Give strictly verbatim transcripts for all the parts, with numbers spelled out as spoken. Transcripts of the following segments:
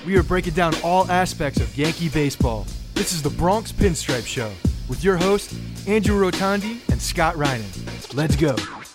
We are breaking down all aspects of Yankee baseball. This is the Bronx Pinstripe Show with your hosts, Andrew Rotondi and Scott Reinen. Let's go.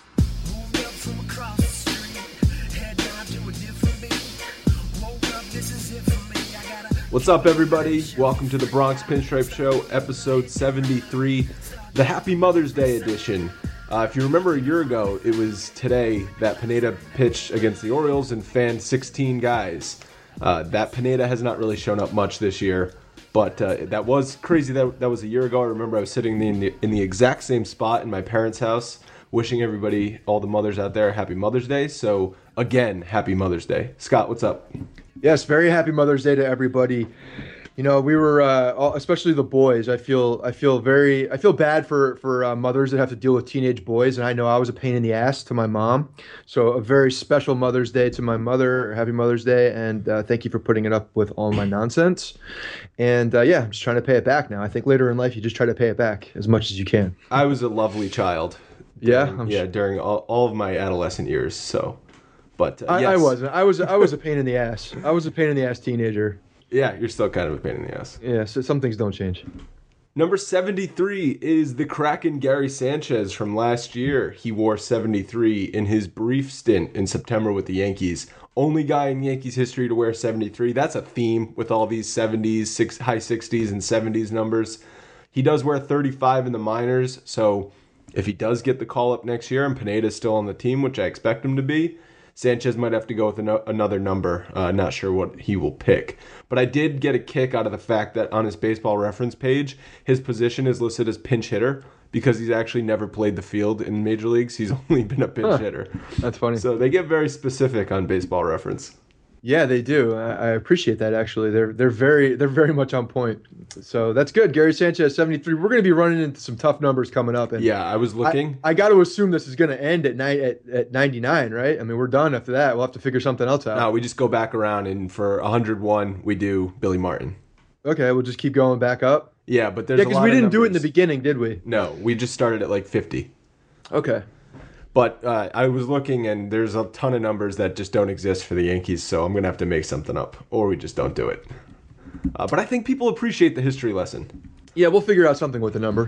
What's up, everybody? Welcome to the Bronx Pinstripe Show, episode seventy-three, the Happy Mother's Day edition. Uh, if you remember a year ago, it was today that Pineda pitched against the Orioles and fanned sixteen guys. Uh, that Pineda has not really shown up much this year, but uh, that was crazy. That that was a year ago. I remember I was sitting in the, in the exact same spot in my parents' house, wishing everybody, all the mothers out there, Happy Mother's Day. So, again, Happy Mother's Day. Scott, what's up? Yes, very happy Mother's Day to everybody. You know, we were, uh, all, especially the boys. I feel, I feel very, I feel bad for for uh, mothers that have to deal with teenage boys, and I know I was a pain in the ass to my mom. So, a very special Mother's Day to my mother. Happy Mother's Day, and uh, thank you for putting it up with all my nonsense. And uh, yeah, I'm just trying to pay it back now. I think later in life, you just try to pay it back as much as you can. I was a lovely child. Yeah, during, I'm yeah, sure. during all, all of my adolescent years. So. But uh, I, yes. I wasn't. I was. I was a pain in the ass. I was a pain in the ass teenager. Yeah, you're still kind of a pain in the ass. Yeah. So some things don't change. Number seventy-three is the Kraken Gary Sanchez from last year. He wore seventy-three in his brief stint in September with the Yankees. Only guy in Yankees history to wear seventy-three. That's a theme with all these seventies, six, high sixties, and seventies numbers. He does wear thirty-five in the minors, so if he does get the call up next year and Pineda's still on the team, which I expect him to be, Sanchez might have to go with an- another number. Uh, not sure what he will pick. But I did get a kick out of the fact that on his baseball reference page, his position is listed as pinch hitter because he's actually never played the field in major leagues. He's only been a pinch Huh. hitter. That's funny. So they get very specific on baseball reference. Yeah, they do. I, I appreciate that. Actually, they're they're very they're very much on point. So that's good. Gary Sanchez, seventy-three. We're going to be running into some tough numbers coming up. And Yeah, I was looking. I, I got to assume this is going to end at night at, at ninety-nine, right? I mean, we're done after that. We'll have to figure something else out. No, we just go back around, and for one hundred one, we do Billy Martin. Okay, we'll just keep going back up. Yeah, but there's Yeah, a because lot we of didn't do it in the numbers. beginning, did we? No, we just started at like fifty. Okay. But uh, I was looking, and there's a ton of numbers that just don't exist for the Yankees, so I'm going to have to make something up, or we just don't do it. Uh, but I think people appreciate the history lesson. Yeah, we'll figure out something with the number.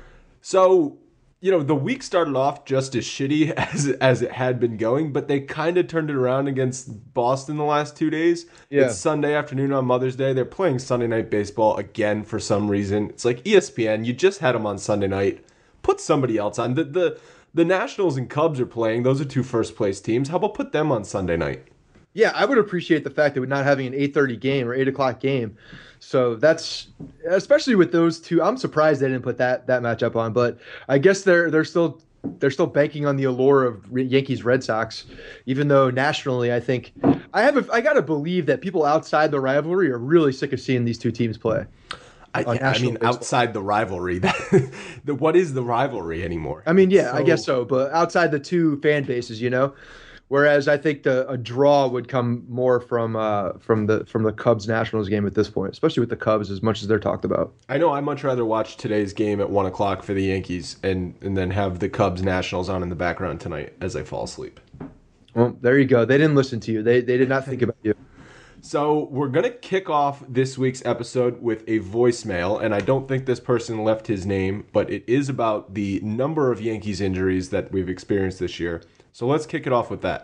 So, you know, the week started off just as shitty as, as it had been going, but they kind of turned it around against Boston the last two days. Yeah. It's Sunday afternoon on Mother's Day. They're playing Sunday Night Baseball again for some reason. It's like E S P N, you just had them on Sunday night. Put somebody else on. The, the, the Nationals and Cubs are playing. Those are two first-place teams. How about put them on Sunday night? Yeah, I would appreciate the fact that we're not having an eight thirty game or eight o'clock game. So that's, especially with those two, I'm surprised they didn't put that that matchup on. But I guess they're they're still they're still banking on the allure of Yankees Red Sox, even though nationally, I think I have a, I gotta believe that people outside the rivalry are really sick of seeing these two teams play. I, on yeah, I national mean, baseball. outside the rivalry, that, the, what is the rivalry anymore? I mean, yeah, I So- guess so, but outside the two fan bases, you know. Whereas I think the a draw would come more from uh, from the from the Cubs Nationals game at this point, especially with the Cubs as much as they're talked about. I know I'd much rather watch today's game at one o'clock for the Yankees and, and then have the Cubs Nationals on in the background tonight as I fall asleep. Well, there you go. They didn't listen to you. They they did not think about you. So we're going to kick off this week's episode with a voicemail, and I don't think this person left his name, but it is about the number of Yankees injuries that we've experienced this year. So let's kick it off with that.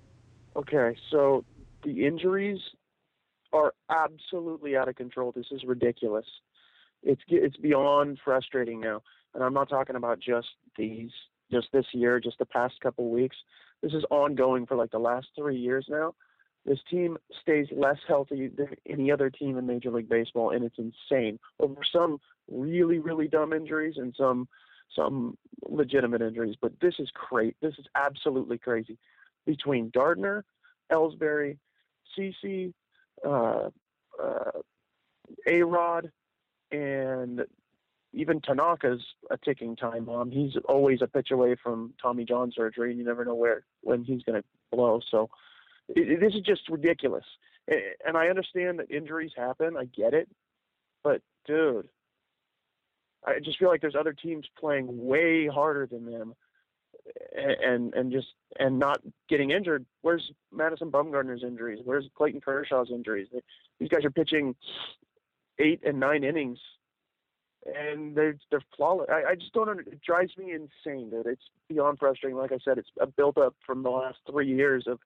Okay, so the injuries are absolutely out of control. This is ridiculous. It's it's beyond frustrating now, and I'm not talking about just these, just this year, just the past couple of weeks. This is ongoing for like the last three years now. This team stays less healthy than any other team in Major League Baseball, and it's insane. Over some really, really dumb injuries and some some legitimate injuries, but this is crazy. This is absolutely crazy. Between Gardner, Ellsbury, CeCe, uh, uh, A-Rod, and even Tanaka's a ticking time bomb. He's always a pitch away from Tommy John surgery, and you never know where when he's going to blow. So it, it, this is just ridiculous. And I understand that injuries happen. I get it. But, dude, I just feel like there's other teams playing way harder than them and and just and not getting injured. Where's Madison Bumgarner's injuries? Where's Clayton Kershaw's injuries? These guys are pitching eight and nine innings, and they're they're flawless. I, I just don't under, it drives me insane, dude. It's beyond frustrating. Like I said, it's a built up from the last three years of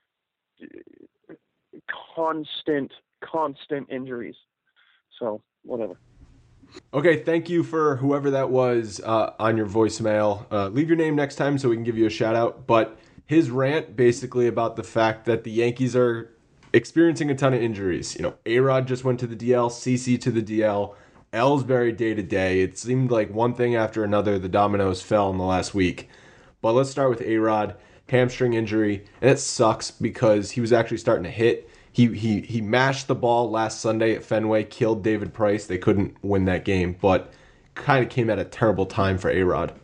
constant, constant injuries. So whatever. Okay, thank you for whoever that was uh, on your voicemail. Uh, leave your name next time so we can give you a shout out. But his rant basically about the fact that the Yankees are experiencing a ton of injuries. You know, A-Rod just went to the D L, C C to the D L, Ellsbury day to day. It seemed like one thing after another, the dominoes fell in the last week. But let's start with A-Rod, hamstring injury, and it sucks because he was actually starting to hit. He he he mashed the ball last Sunday at Fenway, killed David Price. They couldn't win that game, but kind of came at a terrible time for A-Rod.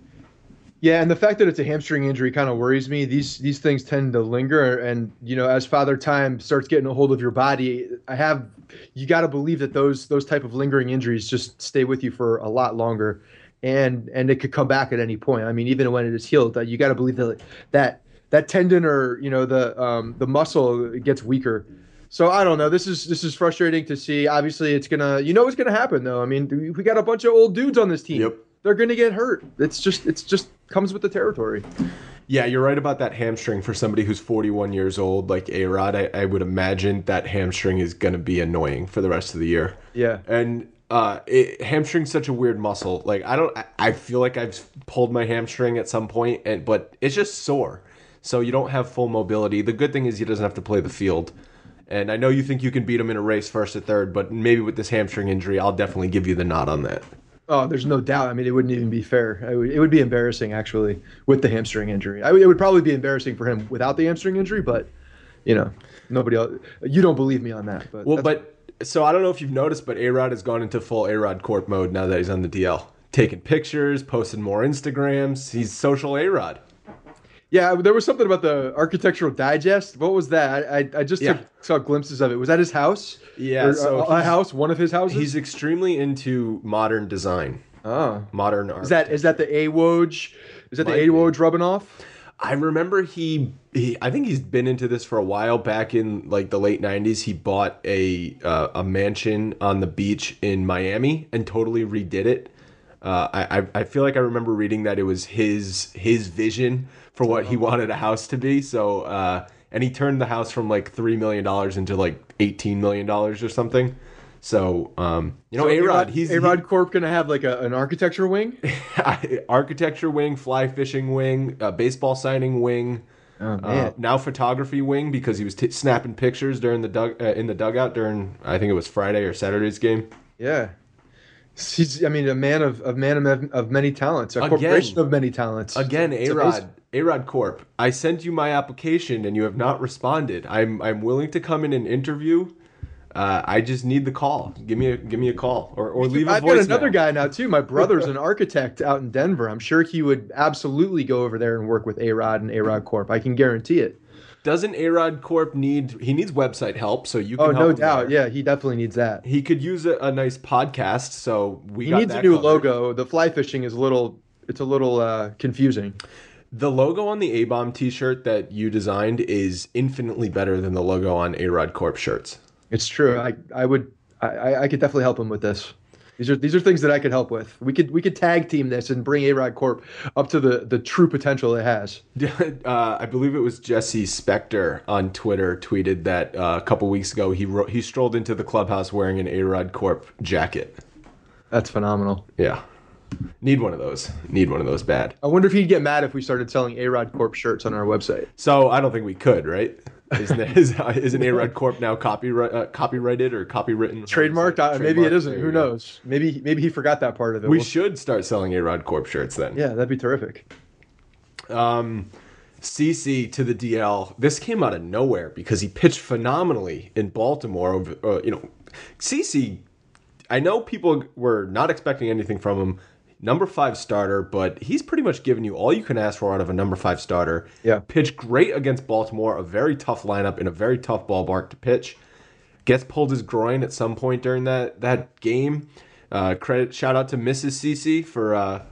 Yeah, and the fact that it's a hamstring injury kind of worries me. These these things tend to linger, and you know, as Father Time starts getting a hold of your body, I have you got to believe that those those type of lingering injuries just stay with you for a lot longer, and and it could come back at any point. I mean, even when it is healed, you got to believe that that. that tendon or, you know, the um, the muscle gets weaker. So I don't know. This is this is frustrating to see. Obviously, it's gonna, you know, what's gonna happen though. I mean, we got a bunch of old dudes on this team. Yep. They're gonna get hurt. It's just it's just comes with the territory. Yeah, you're right about that hamstring. For somebody who's forty-one years old, like A-Rod, I, I would imagine that hamstring is gonna be annoying for the rest of the year. Yeah. And uh, it, hamstring's such a weird muscle. Like I don't, I, I feel like I've pulled my hamstring at some point, and but it's just sore. So you don't have full mobility. The good thing is he doesn't have to play the field. And I know you think you can beat him in a race first or third, but maybe with this hamstring injury, I'll definitely give you the nod on that. Oh, there's no doubt. I mean, it wouldn't even be fair. It would, it would be embarrassing, actually, with the hamstring injury. I, it would probably be embarrassing for him without the hamstring injury, but, you know, nobody else. You don't believe me on that. But well, but so I don't know if you've noticed, but A-Rod has gone into full A-Rod Corp mode now that he's on the D L. Taking pictures, posting more Instagrams. He's social A-Rod. Yeah, there was something about the Architectural Digest. What was that? I I, I just yeah. took, saw glimpses of it. Was that his house? Yeah, or, so a, a house, one of his houses. He's extremely into modern design. Oh, modern art. Is that is that the A W O J? Is that Might the A W O J rubbing off? I remember he, he. I think he's been into this for a while. Back in like the late nineties, he bought a uh, a mansion on the beach in Miami and totally redid it. Uh, I I feel like I remember reading that it was his his vision for what he wanted a house to be. So, uh, and he turned the house from like three million dollars into like eighteen million dollars or something. So, um, you know, so A-Rod, he's A-Rod he, Corp going to have like a, an architecture wing, architecture wing, fly fishing wing, uh, baseball signing wing, oh, man. Uh, now photography wing because he was t- snapping pictures during the dug uh, in the dugout during, I think it was Friday or Saturday's game. Yeah. He's, I mean, a man of, of man of, of many talents, a again, corporation of many talents. Again, A-Rod, A-Rod Corp. I sent you my application and you have not responded. I'm I'm willing to come in and interview. Uh, I just need the call. Give me a give me a call or or leave a voicemail. I've got another guy now too. My brother's an architect out in Denver. I'm sure he would absolutely go over there and work with A-Rod and A-Rod Corp. I can guarantee it. Doesn't A-Rod Corp need, he needs website help, so you can oh, help no him doubt. there. Yeah, he definitely needs that. He could use a, a nice podcast, so we he got needs that a new covered. logo. The fly fishing is a little, it's a little uh, confusing. The logo on the A-Bomb t-shirt that you designed is infinitely better than the logo on A-Rod Corp shirts. It's true. I, I would, I, I could definitely help him with this. These are these are things that I could help with. We could we could tag team this and bring A-Rod Corp up to the, the true potential it has. Uh, I believe it was Jesse Spector on Twitter tweeted that uh, a couple weeks ago he ro- he strolled into the clubhouse wearing an A-Rod Corp jacket. That's phenomenal. Yeah. Need one of those. Need one of those bad. I wonder if he'd get mad if we started selling A-Rod Corp shirts on our website. So I don't think we could, right? Isn't it, is, uh, isn't A-Rod Corp now copyright uh, copyrighted or copywritten? Trademarked? Uh, maybe it isn't. Who knows? Maybe maybe he forgot that part of it. We we'll... should start selling A-Rod Corp shirts then. Yeah, that'd be terrific. Um, C C to the D L. This came out of nowhere because he pitched phenomenally in Baltimore. Uh, you know, C C. I know people were not expecting anything from him. Number five starter, but he's pretty much given you all you can ask for out of a number five starter. Yeah. Pitched great against Baltimore, a very tough lineup in a very tough ballpark to pitch. Gets pulled his groin at some point during that, that game. Uh, credit shout out to Missus C C for uh,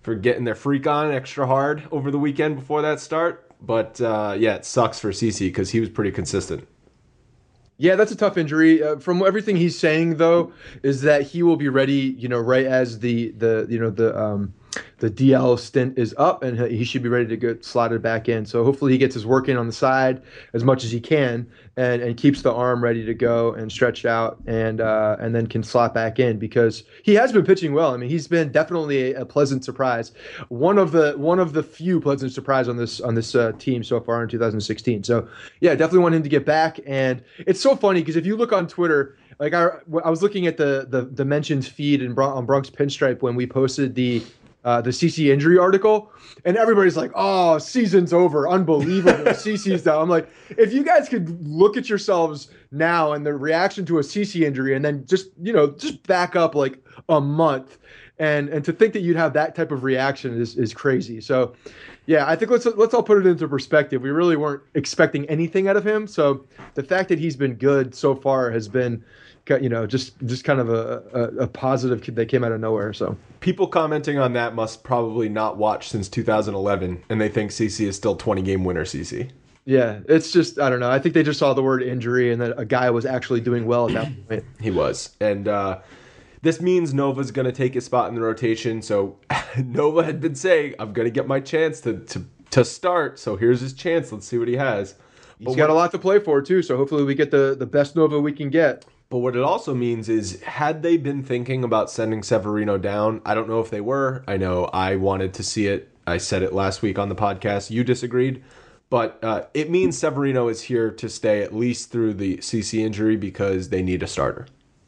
for getting their freak on extra hard over the weekend before that start. But uh, yeah, it sucks for CeCe because he was pretty consistent. Yeah, that's a tough injury. Uh, from everything he's saying, though, is that he will be ready, you know, right as the the you know the um, the D L stint is up, and he should be ready to get slotted back in. So hopefully he gets his work in on the side as much as he can, and, and keeps the arm ready to go and stretched out, and uh, and then can slot back in because he has been pitching well. I mean, he's been definitely a, a pleasant surprise, one of the one of the few pleasant surprise on this on this uh, team so far in two thousand sixteen. So yeah, definitely want him to get back. And it's so funny because if you look on Twitter, like I, I was looking at the the, the mentions feed in Bron- on Bronx Pinstripe when we posted the. Uh, the CeCe injury article, and everybody's like, "Oh, season's over, unbelievable." CeCe's down. I'm like, if you guys could look at yourselves now and the reaction to a CeCe injury, and then just you know just back up like a month, and and to think that you'd have that type of reaction is is crazy. So, yeah, I think let's let's all put it into perspective. We really weren't expecting anything out of him, so the fact that he's been good so far has been. You know, just just kind of a, a, a positive kid that came out of nowhere. So people commenting on that must probably not watch since two thousand eleven, and they think CeCe is still twenty game winner. CeCe. Yeah, it's just I don't know. I think they just saw the word injury, and that a guy was actually doing well at that point. He was, and uh, this means Nova's going to take his spot in the rotation. So Nova had been saying, "I'm going to get my chance to to to start." So here's his chance. Let's see what he has. He's but got what, a lot to play for too. So hopefully we get the the best Nova we can get. But what it also means is, had they been thinking about sending Severino down, I don't know if they were. I know I wanted to see it. I said it last week on the podcast. You disagreed. But uh, it means Severino is here to stay at least through the CeCe injury because they need a starter.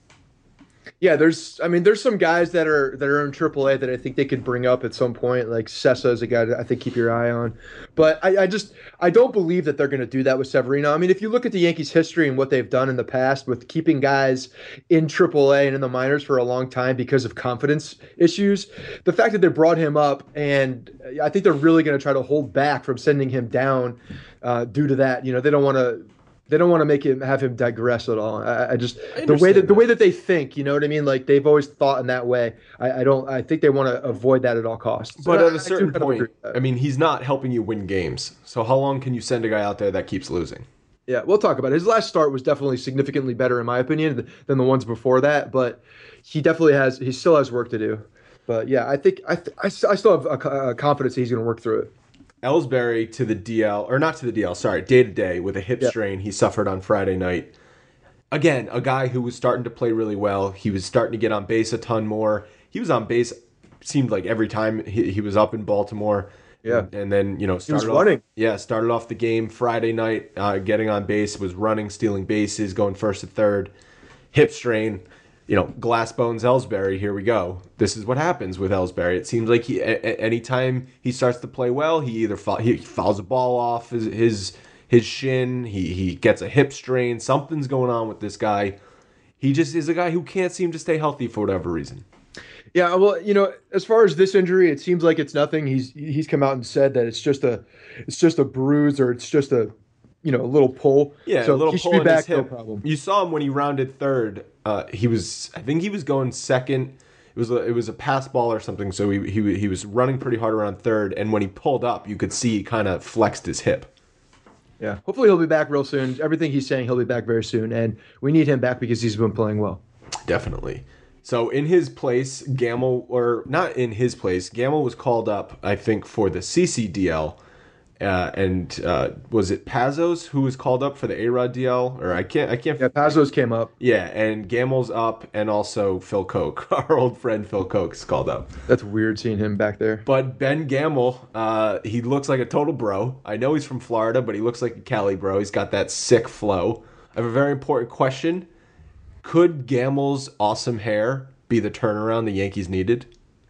Yeah, there's. I mean, there's some guys that are that are in triple A that I think they could bring up at some point. Like Sessa is a guy that I think keep your eye on, but I, I just I don't believe that they're going to do that with Severino. I mean, if you look at the Yankees' history and what they've done in the past with keeping guys in triple A and in the minors for a long time because of confidence issues, the fact that they brought him up, and I think they're really going to try to hold back from sending him down uh, due to that. You know, they don't want to. They don't want to make him have him digress at all. I, I just I the way that, that the way that they think, you know what I mean? Like they've always thought in that way. I, I don't. I think they want to avoid that at all costs. But so at I, a certain I point, I mean, he's not helping you win games. So how long can you send a guy out there that keeps losing? Yeah, we'll talk about it. His last start was definitely significantly better, in my opinion, than the ones before that. But he definitely has. He still has work to do. But yeah, I think I I, I still have a, a confidence that he's going to work through it. Ellsbury to the D L, or not to the D L, sorry, day-to-day with a hip yeah. strain he suffered on Friday night. Again, a guy who was starting to play really well. He was starting to get on base a ton more. He was on base, seemed like every time he, he was up in Baltimore. Yeah. And, and then, you know, started he was running. Off, yeah, started off the game Friday night, uh, getting on base, was running, stealing bases, going first to third, hip strain. You know, glass bones Ellsbury, here we go. This is what happens with Ellsbury. It seems like he, a, a, anytime he starts to play well, he either fall, he fouls a ball off his, his his shin, he he gets a hip strain. Something's going on with this guy. He just is a guy who can't seem to stay healthy for whatever reason. Yeah, well, you know, as far as this injury, it seems like it's nothing. He's he's come out and said that it's just a it's just a bruise or it's just a you know a little pull. Yeah, so a little he pull should be in back, his hip. no problem. You saw him when he rounded third. Uh, he was, I think he was going second. It was a, it was a pass ball or something. So he he he was running pretty hard around third, and when he pulled up, you could see he kind of flexed his hip. Yeah, hopefully he'll be back real soon. Everything he's saying, he'll be back very soon, and we need him back because he's been playing well. Definitely. So in his place, Gamel, or not in his place, Gamel was called up, I think, for the CeCe D L. Uh, and uh, was it Pazos who was called up for the A-Rod D L? Or I can't, I can't. Yeah, Pazos came up. Yeah, and Gamel's up, and also Phil Koch, our old friend Phil Koch, is called up. That's weird seeing him back there. But Ben Gamel, uh, he looks like a total bro. I know he's from Florida, but he looks like a Cali bro. He's got that sick flow. I have a very important question. Could Gamel's awesome hair be the turnaround the Yankees needed?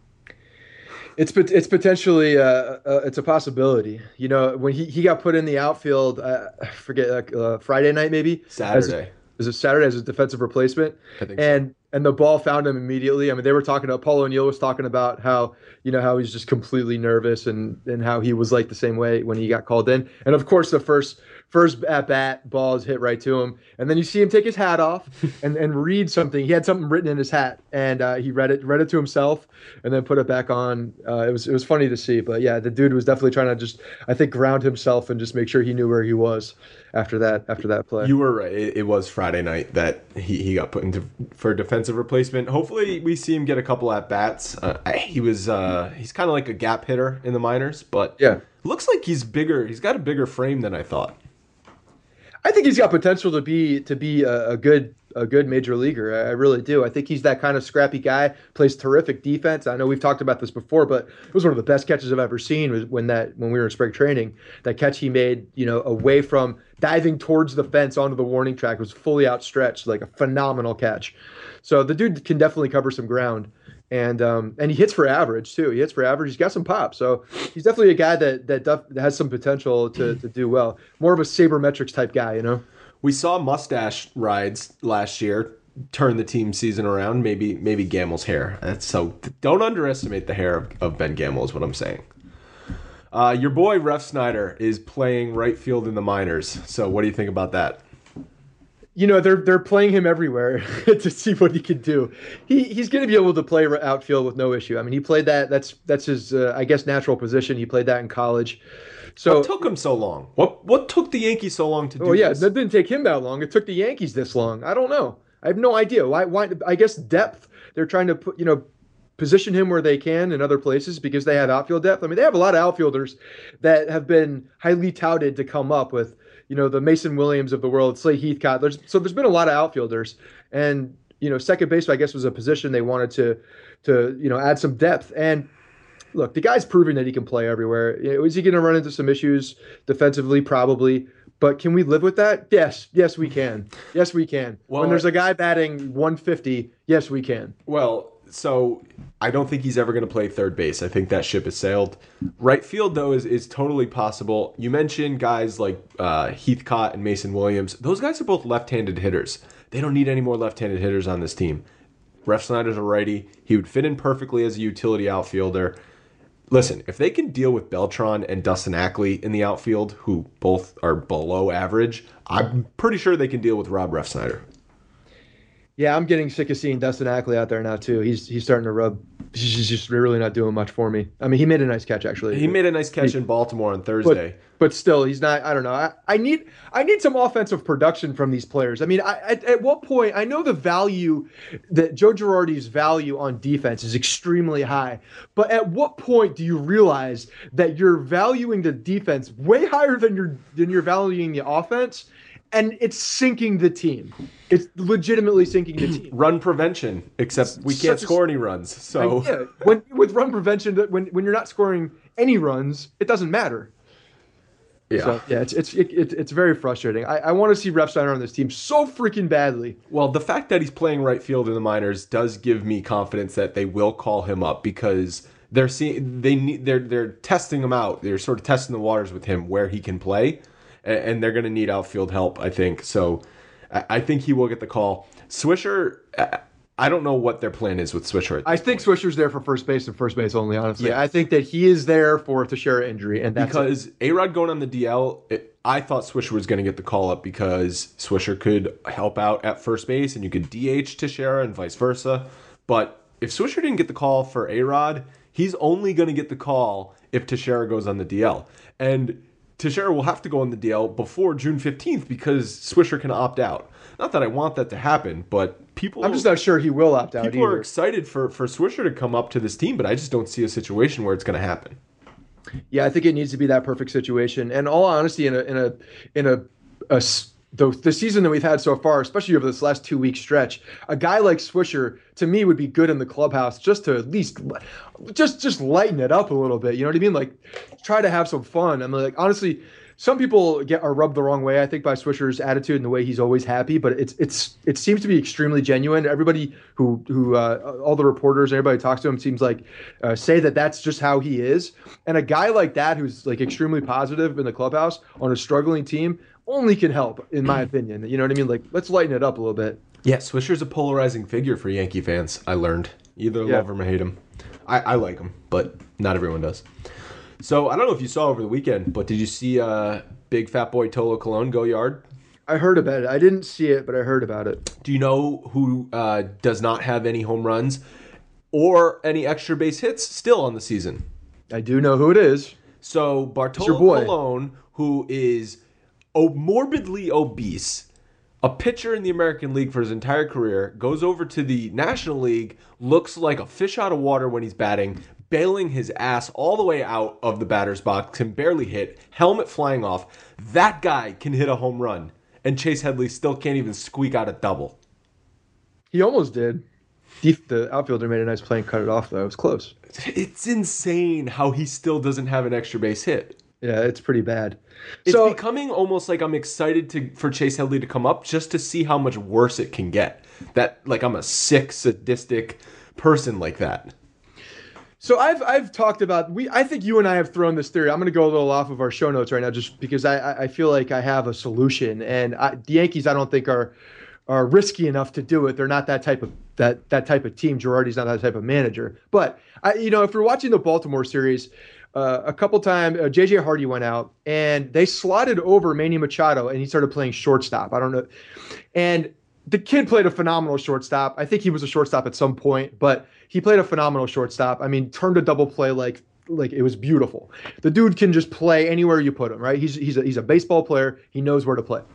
It's it's potentially uh, uh, it's a possibility. You know, when he, he got put in the outfield, uh, I forget uh, Friday night maybe Saturday. As, was it Saturday as a defensive replacement? I think and so. And the ball found him immediately. I mean, they were talking about Paul O'Neill was talking about how you know how he's just completely nervous and and how he was like the same way when he got called in. And of course, the first First at bat, ball is hit right to him, and then you see him take his hat off and, and read something. He had something written in his hat, and uh, he read it read it to himself, and then put it back on. Uh, it was it was funny to see, but yeah, the dude was definitely trying to just, I think, ground himself and just make sure he knew where he was after that after that play. You were right. It, it was Friday night that he, he got put into for a defensive replacement. Hopefully, we see him get a couple at bats. Uh, he was uh, he's kind of like a gap hitter in the minors, but yeah, looks like he's bigger. He's got a bigger frame than I thought. I think he's got potential to be to be a, a good a good major leaguer. I, I really do. I think he's that kind of scrappy guy. Plays terrific defense. I know we've talked about this before, but it was one of the best catches I've ever seen. Was when that when we were in spring training. That catch he made, you know, away from diving towards the fence onto the warning track, was fully outstretched, like a phenomenal catch. So the dude can definitely cover some ground. And um, and he hits for average too. He hits for average. He's got some pop, so he's definitely a guy that that, def- that has some potential to, to do well. More of a sabermetrics type guy, you know. We saw mustache rides last year turn the team season around. Maybe maybe Gamel's hair. That's so don't underestimate the hair of, of Ben Gamel is what I'm saying. Uh, your boy Refsnyder is playing right field in the minors. So what do you think about that? You know, they're they're playing him everywhere to see what he can do. He he's going to be able to play outfield with no issue. I mean, he played that. That's that's his uh, I guess natural position. He played that in college. So what took him so long? What what took the Yankees so long to do? Oh yeah, this? That didn't take him that long. It took the Yankees this long. I don't know. I have no idea. Why? Why? I guess depth. They're trying to put you know position him where they can in other places because they have outfield depth. I mean, they have a lot of outfielders that have been highly touted to come up with. You know, the Mason Williams of the world, Slade Heathcott. There's, so there's been a lot of outfielders. And, you know, second base, I guess, was a position they wanted to, to you know, add some depth. And, look, the guy's proving that he can play everywhere. You know, is he going to run into some issues defensively? Probably. But can we live with that? Yes. Yes, we can. Yes, we can. Well, when there's a guy batting one fifty, yes, we can. Well, so I don't think he's ever going to play third base. I think that ship has sailed. Right field, though, is, is totally possible. You mentioned guys like uh, Heathcott and Mason Williams. Those guys are both left-handed hitters. They don't need any more left-handed hitters on this team. Refsnyder's a righty. He would fit in perfectly as a utility outfielder. Listen, if they can deal with Beltran and Dustin Ackley in the outfield, who both are below average, I'm pretty sure they can deal with Rob Refsnyder. Yeah, I'm getting sick of seeing Dustin Ackley out there now too. He's he's starting to rub. He's just really not doing much for me. I mean, he made a nice catch actually. He made a nice catch he, in Baltimore on Thursday. But, but still, he's not. I don't know. I, I need I need some offensive production from these players. I mean, I, at, at what point? I know the value that Joe Girardi's value on defense is extremely high. But at what point do you realize that you're valuing the defense way higher than you're than you're valuing the offense? And it's sinking the team. It's legitimately sinking the team. Run prevention, except we can't Such score a, any runs. So I, yeah, when, with run prevention, when when you're not scoring any runs, it doesn't matter. Yeah, so, yeah, it's it's it, it, it's very frustrating. I, I want to see Refsnyder on this team so freaking badly. Well, the fact that he's playing right field in the minors does give me confidence that they will call him up because they're seeing they need they're they're testing him out. They're sort of testing the waters with him where he can play. And they're going to need outfield help, I think. So I think he will get the call. Swisher, I don't know what their plan is with Swisher. I think point. Swisher's there for first base and first base only, honestly. Yeah. I think that he is there for a Teixeira injury. And that's because A-Rod going on the D L, it, I thought Swisher was going to get the call up because Swisher could help out at first base and you could D H Teixeira and vice versa. But if Swisher didn't get the call for A-Rod, he's only going to get the call if Teixeira goes on the D L. And Teixeira will have to go on the D L before June fifteenth because Swisher can opt out. Not that I want that to happen, but people... I'm just not sure he will opt out People either. are excited for, for Swisher to come up to this team, but I just don't see a situation where it's going to happen. Yeah, I think it needs to be that perfect situation. And all honesty, in a in a in a, a the, the season that we've had so far, especially over this last two week stretch, a guy like Swisher to me would be good in the clubhouse just to at least just just lighten it up a little bit. You know what I mean? Like try to have some fun. I mean, like honestly, some people get are rubbed the wrong way, I think, by Swisher's attitude and the way he's always happy. But it's it's it seems to be extremely genuine. Everybody who who uh, all the reporters, everybody who talks to him seems like uh, say that that's just how he is. And a guy like that who's like extremely positive in the clubhouse on a struggling team only can help, in my opinion. You know what I mean? Like let's lighten it up a little bit. Yeah, Swisher's a polarizing figure for Yankee fans. I learned either yeah. love him or hate him. I, I like him, but not everyone does. So I don't know if you saw over the weekend, but did you see uh, big fat boy Tolo Colon go yard? I heard about it. I didn't see it, but I heard about it. Do you know who uh, does not have any home runs or any extra base hits still on the season? I do know who it is. So Bartolo Colon, who is o- morbidly obese, a pitcher in the American League for his entire career, goes over to the National League, looks like a fish out of water when he's batting, bailing his ass all the way out of the batter's box, can barely hit, helmet flying off. That guy can hit a home run, and Chase Headley still can't even squeak out a double. He almost did. The outfielder made a nice play and cut it off, though. It was close. It's insane how he still doesn't have an extra base hit. Yeah, it's pretty bad. It's so, becoming almost like I'm excited to for Chase Headley to come up just to see how much worse it can get. That like I'm a sick, sadistic person like that. So I've I've talked about we I think you and I have thrown this theory. I'm going to go a little off of our show notes right now just because I I feel like I have a solution, and I, the Yankees I don't think are are risky enough to do it. They're not that type of that that type of team. Girardi's not that type of manager. But I you know if you're watching the Baltimore series. Uh, a couple times, uh, J J Hardy went out, and they slotted over Manny Machado, and he started playing shortstop. I don't know. And the kid played a phenomenal shortstop. I think he was a shortstop at some point, but he played a phenomenal shortstop. I mean, turned a double play like like it was beautiful. The dude can just play anywhere you put him, right? He's he's a, he's a baseball player. He knows where to play.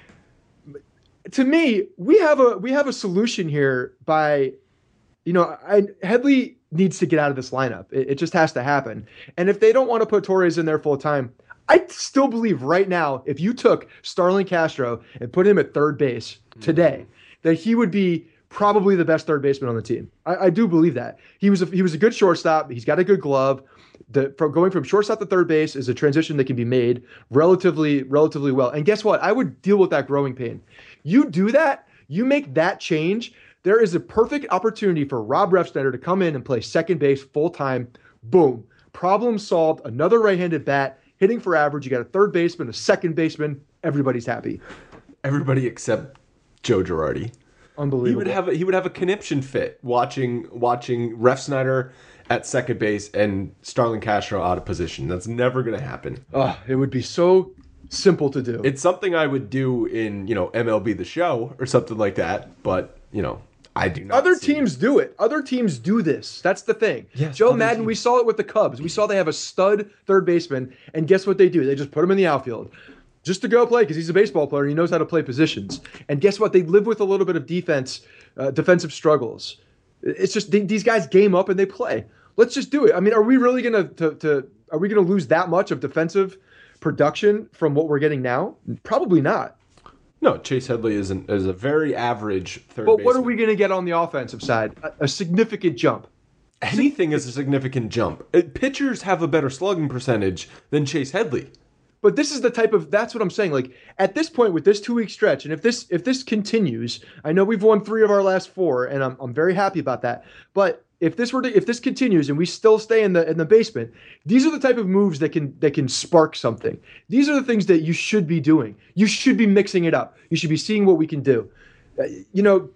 To me, we have a we have a solution here by, you know, I, Headley needs to get out of this lineup. It, it just has to happen. And if they don't want to put Torres in there full time, I still believe right now, if you took Starlin Castro and put him at third base today, that he would be probably the best third baseman on the team. I, I do believe that. He was a, he was a good shortstop. He's got a good glove. The, from going from shortstop to third base is a transition that can be made relatively, relatively well. And guess what? I would deal with that growing pain. You do that, you make that change, there is a perfect opportunity for Rob Refsnyder to come in and play second base full-time. Boom. Problem solved. Another right-handed bat, hitting for average. You got a third baseman, a second baseman. Everybody's happy. Everybody except Joe Girardi. Unbelievable. He would have a, he would have a conniption fit watching watching Refsnyder at second base and Starlin Castro out of position. That's never going to happen. Oh, it would be so simple to do. It's something I would do in, you know, M L B The Show or something like that, but, you know, I do not. Other see teams it. do it. Other teams do this. That's the thing. Yes, Joe other Madden, teams. we saw it with the Cubs. We saw they have a stud third baseman, and guess what they do? They just put him in the outfield just to go play because he's a baseball player and he knows how to play positions. And guess what? They live with a little bit of defense, uh, defensive struggles. It's just they, these guys game up and they play. Let's just do it. I mean, are we really gonna to, to are we gonna lose that much of defensive production from what we're getting now? Probably not. No, Chase Headley is, an, is a very average third But baseman. what are we going to get on the offensive side? A, a significant jump. Anything is a significant jump. Uh, Pitchers have a better slugging percentage than Chase Headley. But this is the type of that's what I'm saying. Like at this point with this two week stretch, and if this if this continues, I know we've won three of our last four, and I'm I'm very happy about that. But if this were to if this continues and we still stay in the in the basement, these are the type of moves that can that can spark something. These are the things that you should be doing. You should be mixing it up. You should be seeing what we can do. Uh, you know,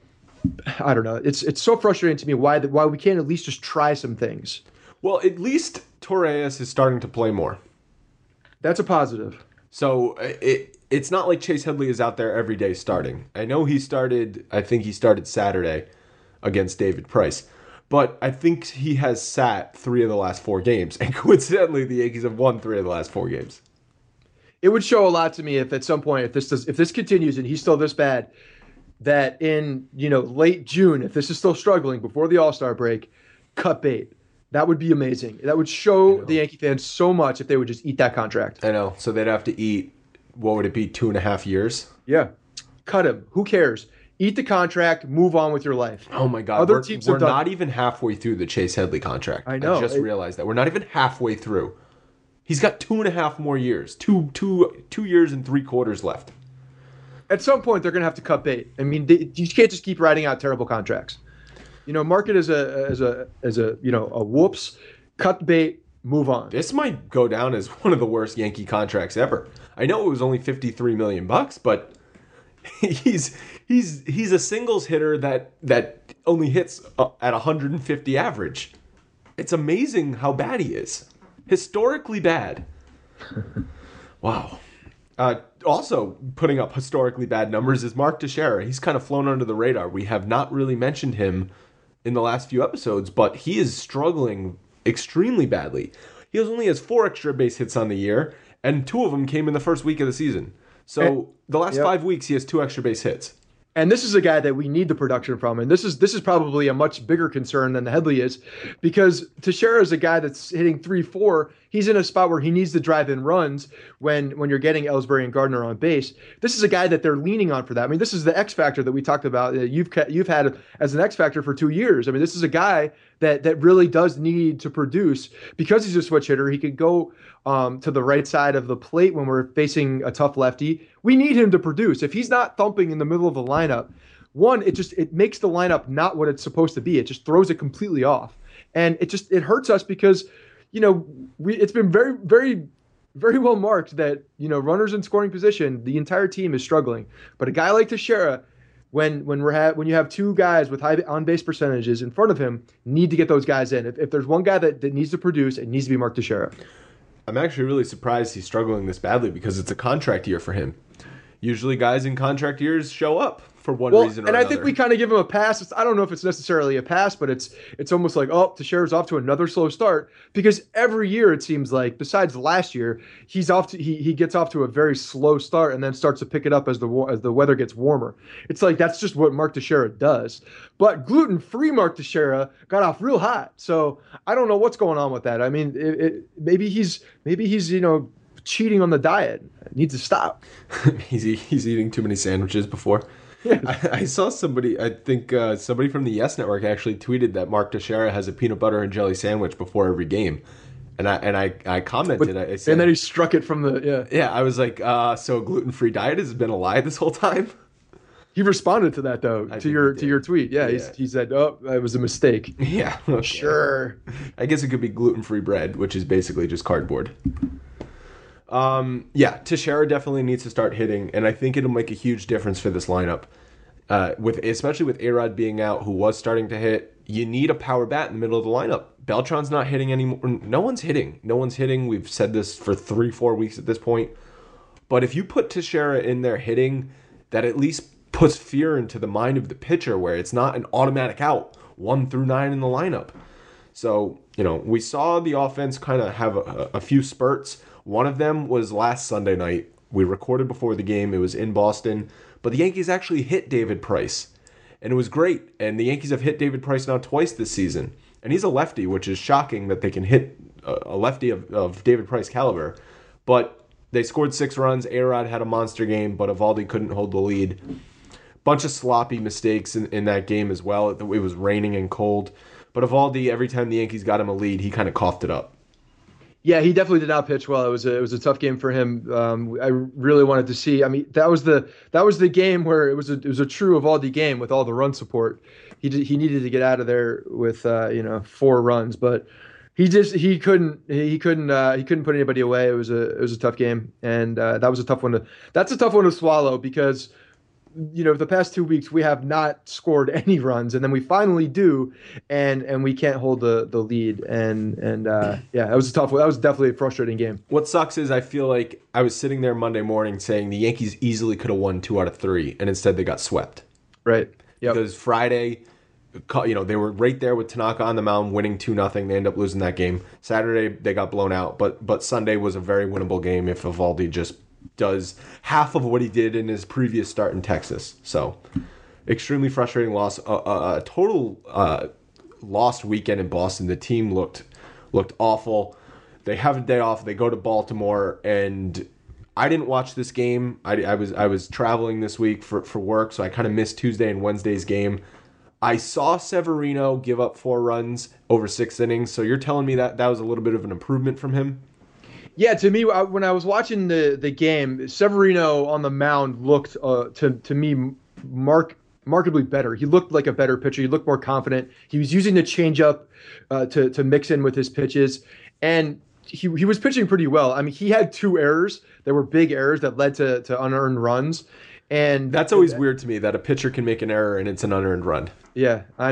I don't know. It's it's so frustrating to me why that why we can't at least just try some things. Well, at least Torres is starting to play more. That's a positive. So it it's not like Chase Headley is out there every day starting. I know he started, I think he started Saturday against David Price. But I think he has sat three of the last four games. And coincidentally, the Yankees have won three of the last four games. It would show a lot to me if at some point, if this does, if this continues and he's still this bad, that in, you know, late June, if this is still struggling before the All-Star break, cut bait. That would be amazing. That would show the Yankee fans so much if they would just eat that contract. I know. So they'd have to eat, what would it be, two and a half years? Yeah. Cut him. Who cares? Eat the contract, move on with your life. Oh, my God. Other we're teams we're have done- not even halfway through the Chase Headley contract. I know. I just It- realized that. We're not even halfway through. He's got two and a half more years. Two, two, two years and three quarters left. At some point, they're going to have to cut bait. I mean, they, you can't just keep writing out terrible contracts. You know, mark it as a, as a, as a, you know, a whoops, cut bait, move on. This might go down as one of the worst Yankee contracts ever. I know it was only fifty-three million bucks, but he's he's he's a singles hitter that that only hits at one hundred fifty average. It's amazing how bad he is. Historically bad. Wow. Uh, also putting up historically bad numbers is Mark Teixeira. He's kind of flown under the radar. We have not really mentioned him in the last few episodes, but he is struggling extremely badly. He only has four extra base hits on the year, and two of them came in the first week of the season. So and, the last yep. five weeks, he has two extra base hits. And this is a guy that we need the production from. And this is this is probably a much bigger concern than the Headley is, because Teixeira is a guy that's hitting three four. He's in a spot where he needs to drive in runs when, when you're getting Ellsbury and Gardner on base. This is a guy that they're leaning on for that. I mean, this is the X factor that we talked about. You've you've had as an X factor for two years. I mean, this is a guy that that really does need to produce because he's a switch hitter. He could go um, to the right side of the plate when we're facing a tough lefty. We need him to produce. If he's not thumping in the middle of the lineup, one, it just it makes the lineup not what it's supposed to be. It just throws it completely off, and it just it hurts us because, you know, we it's been very very very well marked that, you know, runners in scoring position, the entire team is struggling. But a guy like Teixeira, when when we're ha- when you have two guys with high on base percentages in front of him, need to get those guys in. If, if there's one guy that, that needs to produce, it needs to be Mark Teixeira. I'm actually really surprised he's struggling this badly because it's a contract year for him. Usually guys in contract years show up for one well, reason or and another. I think we kind of give him a pass. It's, I don't know if it's necessarily a pass, but it's it's almost like, oh, Teixeira's off to another slow start, because every year it seems like, besides last year, he's off to he he gets off to a very slow start and then starts to pick it up as the as the weather gets warmer. It's like that's just what Mark Teixeira does. But gluten-free Mark Teixeira got off real hot, so I don't know what's going on with that. I mean, it, it, maybe he's maybe he's you know cheating on the diet. It needs to stop. he's he's eating too many sandwiches before. Yes. I, I saw somebody, I think uh, somebody from the Yes Network actually tweeted that Mark Teixeira has a peanut butter and jelly sandwich before every game. And I and I, I commented. But, I said, and then he struck it from the, yeah. Yeah, I was like, uh, so a gluten-free diet has been a lie this whole time? He responded to that, though, I to your to your tweet. Yeah, yeah. he said, oh, it was a mistake. Yeah. Okay. Sure. I guess it could be gluten-free bread, which is basically just cardboard. Um, yeah, Teixeira definitely needs to start hitting, and I think it'll make a huge difference for this lineup. Uh, with especially with A-Rod being out, who was starting to hit, you need a power bat in the middle of the lineup. Beltran's not hitting anymore. No one's hitting. No one's hitting. We've said this for three, four weeks at this point. But if you put Teixeira in there hitting, that at least puts fear into the mind of the pitcher, where it's not an automatic out, one through nine in the lineup. So, you know, we saw the offense kind of have a, a few spurts. One of them was last Sunday night. We recorded before the game. It was in Boston. But the Yankees actually hit David Price. And it was great. And the Yankees have hit David Price now twice this season. And he's a lefty, which is shocking that they can hit a lefty of, of David Price caliber. But they scored six runs. A-Rod had a monster game, but Eovaldi couldn't hold the lead. Bunch of sloppy mistakes in, in that game as well. It was raining and cold. But Eovaldi, every time the Yankees got him a lead, he kind of coughed it up. Yeah, he definitely did not pitch well. It was a, it was a tough game for him. Um, I really wanted to see. I mean, that was the that was the game where it was a it was a true Eovaldi game with all the run support. He did, he needed to get out of there with uh, you know four runs, but he just he couldn't he couldn't uh, he couldn't put anybody away. It was a it was a tough game, and uh, that was a tough one to that's a tough one to swallow, because, you know, the past two weeks we have not scored any runs, and then we finally do, and and we can't hold the, the lead, and and uh, yeah, that was a tough one. That was definitely a frustrating game. What sucks is I feel like I was sitting there Monday morning saying the Yankees easily could have won two out of three, and instead they got swept. Right. Yep. Because Friday, you know, they were right there with Tanaka on the mound, winning two nothing. They end up losing that game. Saturday they got blown out, but but Sunday was a very winnable game if Eovaldi just does half of what he did in his previous start in Texas. So, extremely frustrating loss. A, a, a total uh, lost weekend in Boston. The team looked looked awful. They have a day off. They go to Baltimore, and I didn't watch this game. I, I was I was traveling this week for, for work, so I kind of missed Tuesday and Wednesday's game. I saw Severino give up four runs over six innings, so you're telling me that that was a little bit of an improvement from him? Yeah, to me, when I was watching the, the game, Severino on the mound looked uh, to to me mark, markedly better. He looked like a better pitcher. He looked more confident. He was using the changeup uh, to to mix in with his pitches, and he he was pitching pretty well. I mean, he had two errors that were big errors that led to to unearned runs, and that's always weird to me that a pitcher can make an error and it's an unearned run. Yeah, I know.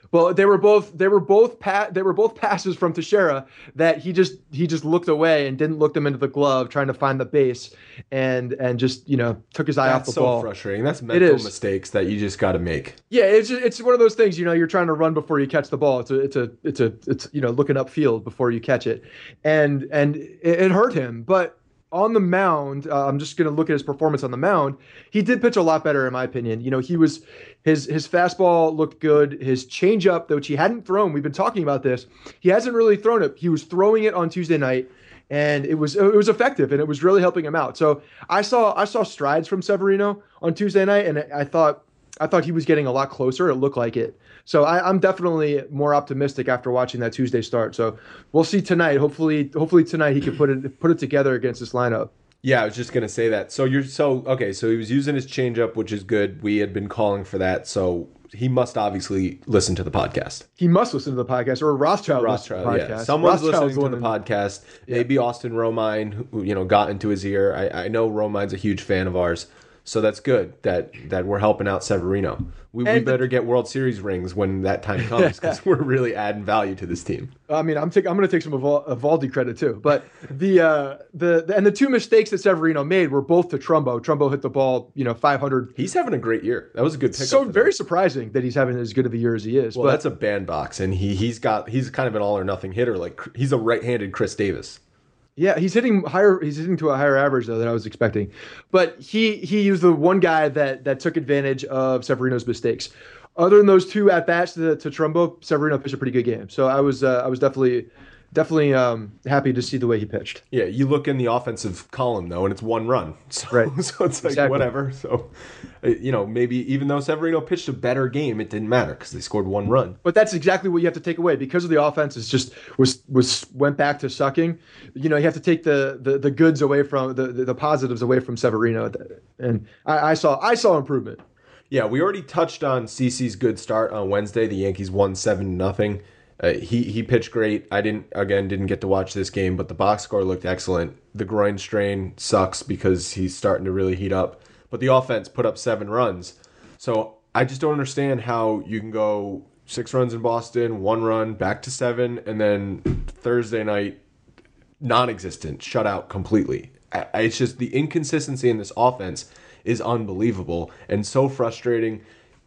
Well, they were both they were both pa- they were both passes from Teixeira that he just he just looked away and didn't look them into the glove, trying to find the base, and and just you know took his eye That's off the so ball. frustrating. That's mental mistakes that you just got to make. Yeah, it's it's one of those things. You know, you're trying to run before you catch the ball. It's a it's a it's a it's you know looking upfield before you catch it, and and it, it hurt him, but. On the mound, uh, I'm just going to look at his performance on the mound. He did pitch a lot better, in my opinion. You know, he was his his fastball looked good. His changeup, which he hadn't thrown, we've been talking about this. He hasn't really thrown it. He was throwing it on Tuesday night, and it was it was effective, and it was really helping him out. So I saw I saw strides from Severino on Tuesday night, and I thought I thought he was getting a lot closer. It looked like it. So I, I'm definitely more optimistic after watching that Tuesday start. So we'll see tonight. Hopefully, hopefully tonight he can put it put it together against this lineup. Yeah, I was just gonna say that. So you're so okay. So he was using his changeup, which is good. We had been calling for that. So he must obviously listen to the podcast. He must listen to the podcast, or Rothschild. Rothschild, listens to the yeah. podcast. Someone's Rothschild's listening to the one. podcast. Yeah. Maybe Austin Romine, who you know got into his ear. I, I know Romine's a huge fan of ours. So that's good that that we're helping out Severino. We, we better get World Series rings when that time comes because we're really adding value to this team. I mean, I'm take, I'm going to take some of Evaldi credit too, but the, uh, the the and the two mistakes that Severino made were both to Trumbo. Trumbo hit the ball, you know, five hundred. He's having a great year. That was a good pickup. So very surprising that he's having as good of a year as he is. Well, but, that's a bandbox, and he he's got he's kind of an all or nothing hitter. Like he's a right-handed Chris Davis. Yeah, he's hitting higher. He's hitting to a higher average though than I was expecting, but he he was the one guy that that took advantage of Severino's mistakes. Other than those two at bats to, to Trumbo, Severino pitched a pretty good game. So I was uh, I was definitely definitely um, happy to see the way he pitched. Yeah, you look in the offensive column though, and it's one run. So, right. So it's like exactly. whatever. So you know maybe even though Severino pitched a better game, it didn't matter because they scored one run. But that's exactly what you have to take away because of the offense is just was was went back to sucking. You know, you have to take the the, the goods away from the, the the positives away from Severino, and I, I saw I saw improvement. Yeah, we already touched on CeCe's good start on Wednesday. The Yankees won seven nothing. Uh, he he pitched great. I didn't again didn't get to watch this game, but the box score looked excellent. The groin strain sucks because he's starting to really heat up. But the offense put up seven runs. So I just don't understand how you can go six runs in Boston, one run, back to seven, and then Thursday night, non-existent, shut out completely. I, it's just the inconsistency in this offense is unbelievable and so frustrating.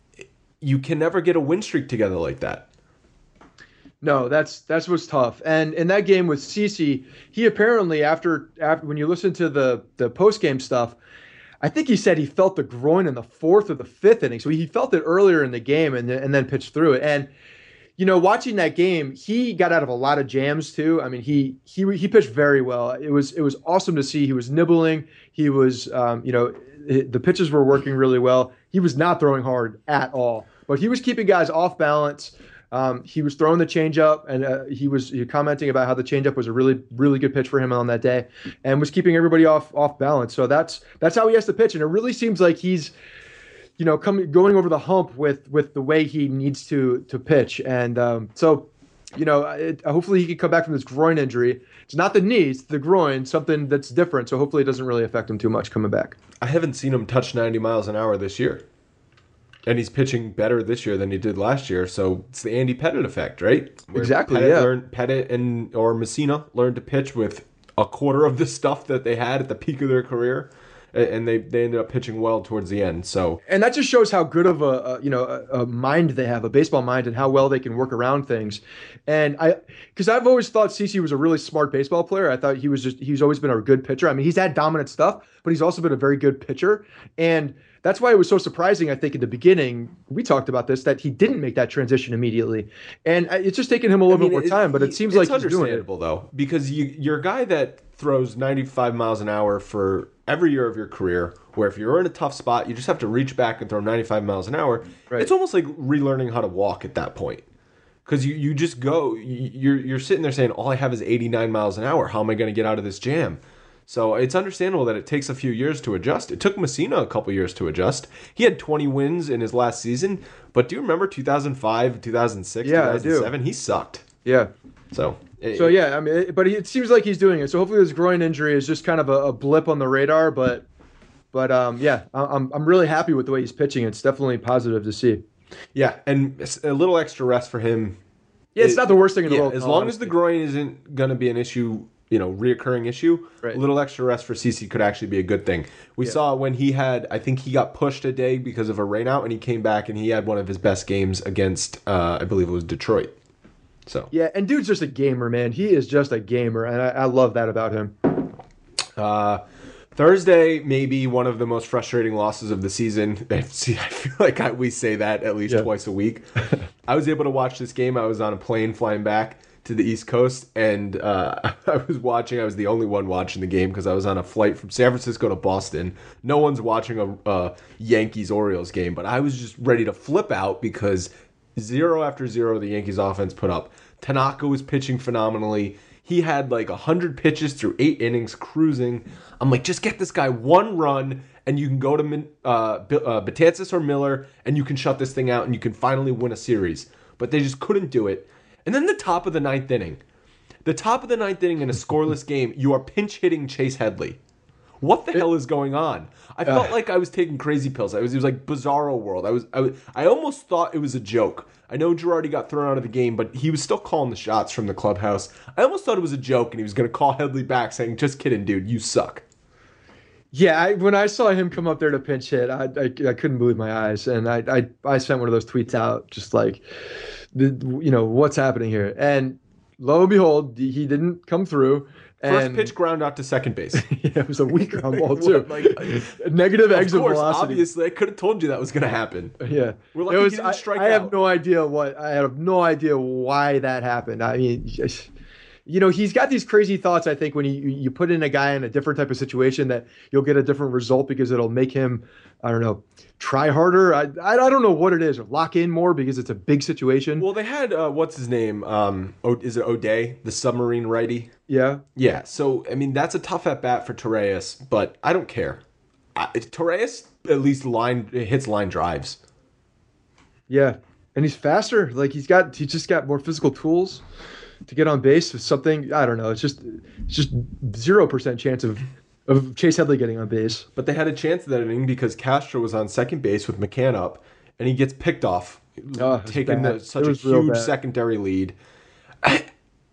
You can never get a win streak together like that. No, that's that's what's tough. And in that game with CeCe, he apparently after after when you listen to the the post game stuff, I think he said he felt the groin in the fourth or the fifth inning. So he felt it earlier in the game and and then pitched through it. And you know, watching that game, he got out of a lot of jams too. I mean, he he he pitched very well. It was it was awesome to see. He was nibbling. He was um, you know. The pitches were working really well. He was not throwing hard at all, but he was keeping guys off balance. Um, he was throwing the changeup, and uh, he was he commenting about how the changeup was a really, really good pitch for him on that day, and was keeping everybody off off balance. So that's that's how he has to pitch, and it really seems like he's, you know, coming going over the hump with with the way he needs to to pitch, and um, so. You know, it, hopefully he can come back from this groin injury. It's not the knee, it's the groin, something that's different. So hopefully it doesn't really affect him too much coming back. I haven't seen him touch ninety miles an hour this year. And he's pitching better this year than he did last year. So it's the Andy Pettitte effect, right? Where exactly, Pettitte yeah. Learned, Pettitte and or Messina learned to pitch with a quarter of the stuff that they had at the peak of their career. And they, they ended up pitching well towards the end. So, and that just shows how good of a, a you know a, a mind they have, a baseball mind, and how well they can work around things. And I, because I've always thought CeCe was a really smart baseball player. I thought he was just he's always been a good pitcher. I mean, he's had dominant stuff, but he's also been a very good pitcher. And that's why it was so surprising. I think in the beginning we talked about this that he didn't make that transition immediately, and it's just taken him a little I mean, bit more it, time. But it seems like he's doing it. It's understandable though, because you you're a guy that throws ninety-five miles an hour for every year of your career, where if you're in a tough spot, you just have to reach back and throw ninety-five miles an hour. Right. It's almost like relearning how to walk at that point. Because you, you just go, you're you're sitting there saying, all I have is eighty-nine miles an hour. How am I going to get out of this jam? So it's understandable that it takes a few years to adjust. It took Messina a couple years to adjust. He had twenty wins in his last season. But do you remember two thousand five, two thousand six, yeah, two thousand seven? He sucked. Yeah. So... It, so yeah, I mean, it, but it seems like he's doing it. So hopefully this groin injury is just kind of a, a blip on the radar. But, but um, yeah, I'm I'm really happy with the way he's pitching. It's definitely positive to see. Yeah, and a little extra rest for him. Yeah, it's it, not the worst thing in the yeah, world. As long honestly. as the groin isn't going to be an issue, you know, reoccurring issue, right. A little extra rest for CeCe could actually be a good thing. We yeah. saw when he had, I think he got pushed a day because of a rainout, and he came back and he had one of his best games against, uh, I believe it was Detroit. So yeah, and dude's just a gamer, man. He is just a gamer, and I, I love that about him. Uh, Thursday, maybe one of the most frustrating losses of the season. See, I feel like I, we say that at least yeah. twice a week. I was able to watch this game. I was on a plane flying back to the East Coast, and uh, I was watching. I was the only one watching the game because I was on a flight from San Francisco to Boston. No one's watching a, a Yankees-Orioles game, but I was just ready to flip out because zero after zero the Yankees offense put up. Tanaka was pitching phenomenally. He had like one hundred pitches through eight innings, cruising. I'm like, just get this guy one run, and you can go to uh, uh, Betances or Miller, and you can shut this thing out, and you can finally win a series. But they just couldn't do it. And then the top of the ninth inning. The top of the ninth inning in a scoreless game, you are pinch hitting Chase Headley. What the it, hell is going on? I felt uh, like I was taking crazy pills. I was, it was like Bizarro World. I was, I was, I almost thought it was a joke. I know Girardi got thrown out of the game, but he was still calling the shots from the clubhouse. I almost thought it was a joke, and he was going to call Headley back saying, just kidding, dude, you suck. Yeah, I, when I saw him come up there to pinch hit, I, I, I couldn't believe my eyes. And I, I, I sent one of those tweets out just like, the, you know, what's happening here? And lo and behold, he didn't come through. First And, pitch ground out to second base. Yeah, it was a weak ground ball too. like, Negative exit course, velocity. Obviously, I could have told you that was going to happen. Yeah, we're lucky it was, he didn't strike I, I out. have no idea what. I have no idea why that happened. I mean, just, you know, he's got these crazy thoughts. I think when you you put in a guy in a different type of situation, that you'll get a different result because it'll make him, I don't know, try harder. I, I, I don't know what it is, or lock in more because it's a big situation. Well, they had, uh, what's his name? Um, o- is it O'Day, the submarine righty? Yeah. Yeah, so, I mean, that's a tough at-bat for Torreyes, but I don't care. I, Torreyes at least line hits line drives. Yeah, and he's faster. Like, he's got, he's just got more physical tools to get on base with something. I don't know. It's just, it's just zero percent chance of of Chase Headley getting on base. But they had a chance of that inning because Castro was on second base with McCann up, and he gets picked off, oh, taking the, such a huge secondary lead. I,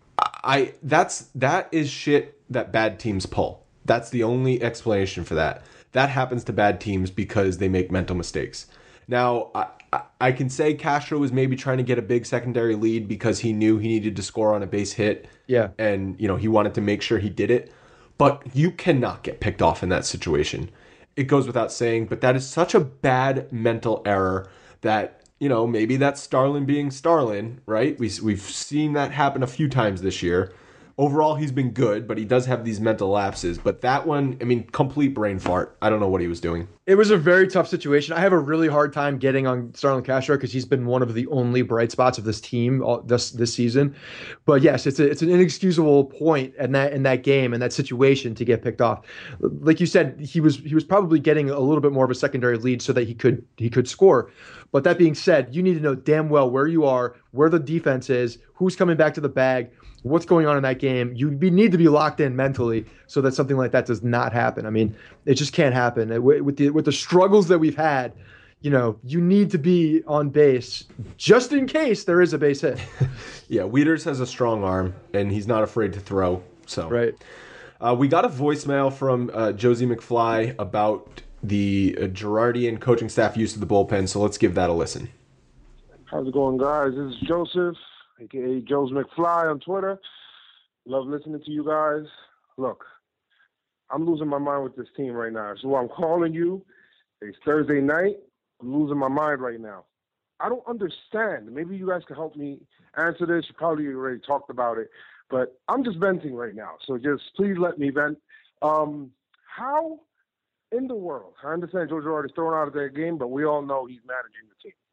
I that's that is shit that bad teams pull. That's the only explanation for that. That happens to bad teams because they make mental mistakes. Now, I, I, I can say Castro was maybe trying to get a big secondary lead because he knew he needed to score on a base hit. Yeah. And, you know, he wanted to make sure he did it. But you cannot get picked off in that situation. It goes without saying, but that is such a bad mental error that, you know, maybe that's Starlin being Starlin, right? We, we've seen that happen a few times this year. Overall, he's been good, but he does have these mental lapses. But that one, I mean, complete brain fart. I don't know what he was doing. It was a very tough situation. I have a really hard time getting on Starlin Castro because he's been one of the only bright spots of this team all, this this season. But yes, it's a, it's an inexcusable point in that in that game and that situation to get picked off. Like you said, he was he was probably getting a little bit more of a secondary lead so that he could he could score. But that being said, you need to know damn well where you are, where the defense is, who's coming back to the bag, what's going on in that game. You need to be locked in mentally so that something like that does not happen. I mean, it just can't happen. With the with the struggles that we've had, you know, you need to be on base just in case there is a base hit. Yeah, Wieters has a strong arm, and he's not afraid to throw. So right. Uh, we got a voicemail from uh, Josie McFly about the uh, Girardian coaching staff use of the bullpen, so let's give that a listen. How's it going, guys? This is Joseph, a k a. Joe's McFly on Twitter. Love listening to you guys. Look, I'm losing my mind with this team right now. So I'm calling you. It's Thursday night. I'm losing my mind right now. I don't understand. Maybe you guys can help me answer this. You probably already talked about it. But I'm just venting right now. So just please let me vent. Um, how in the world, I understand Joe Girardi's thrown out of that game, but we all know he's managing the team.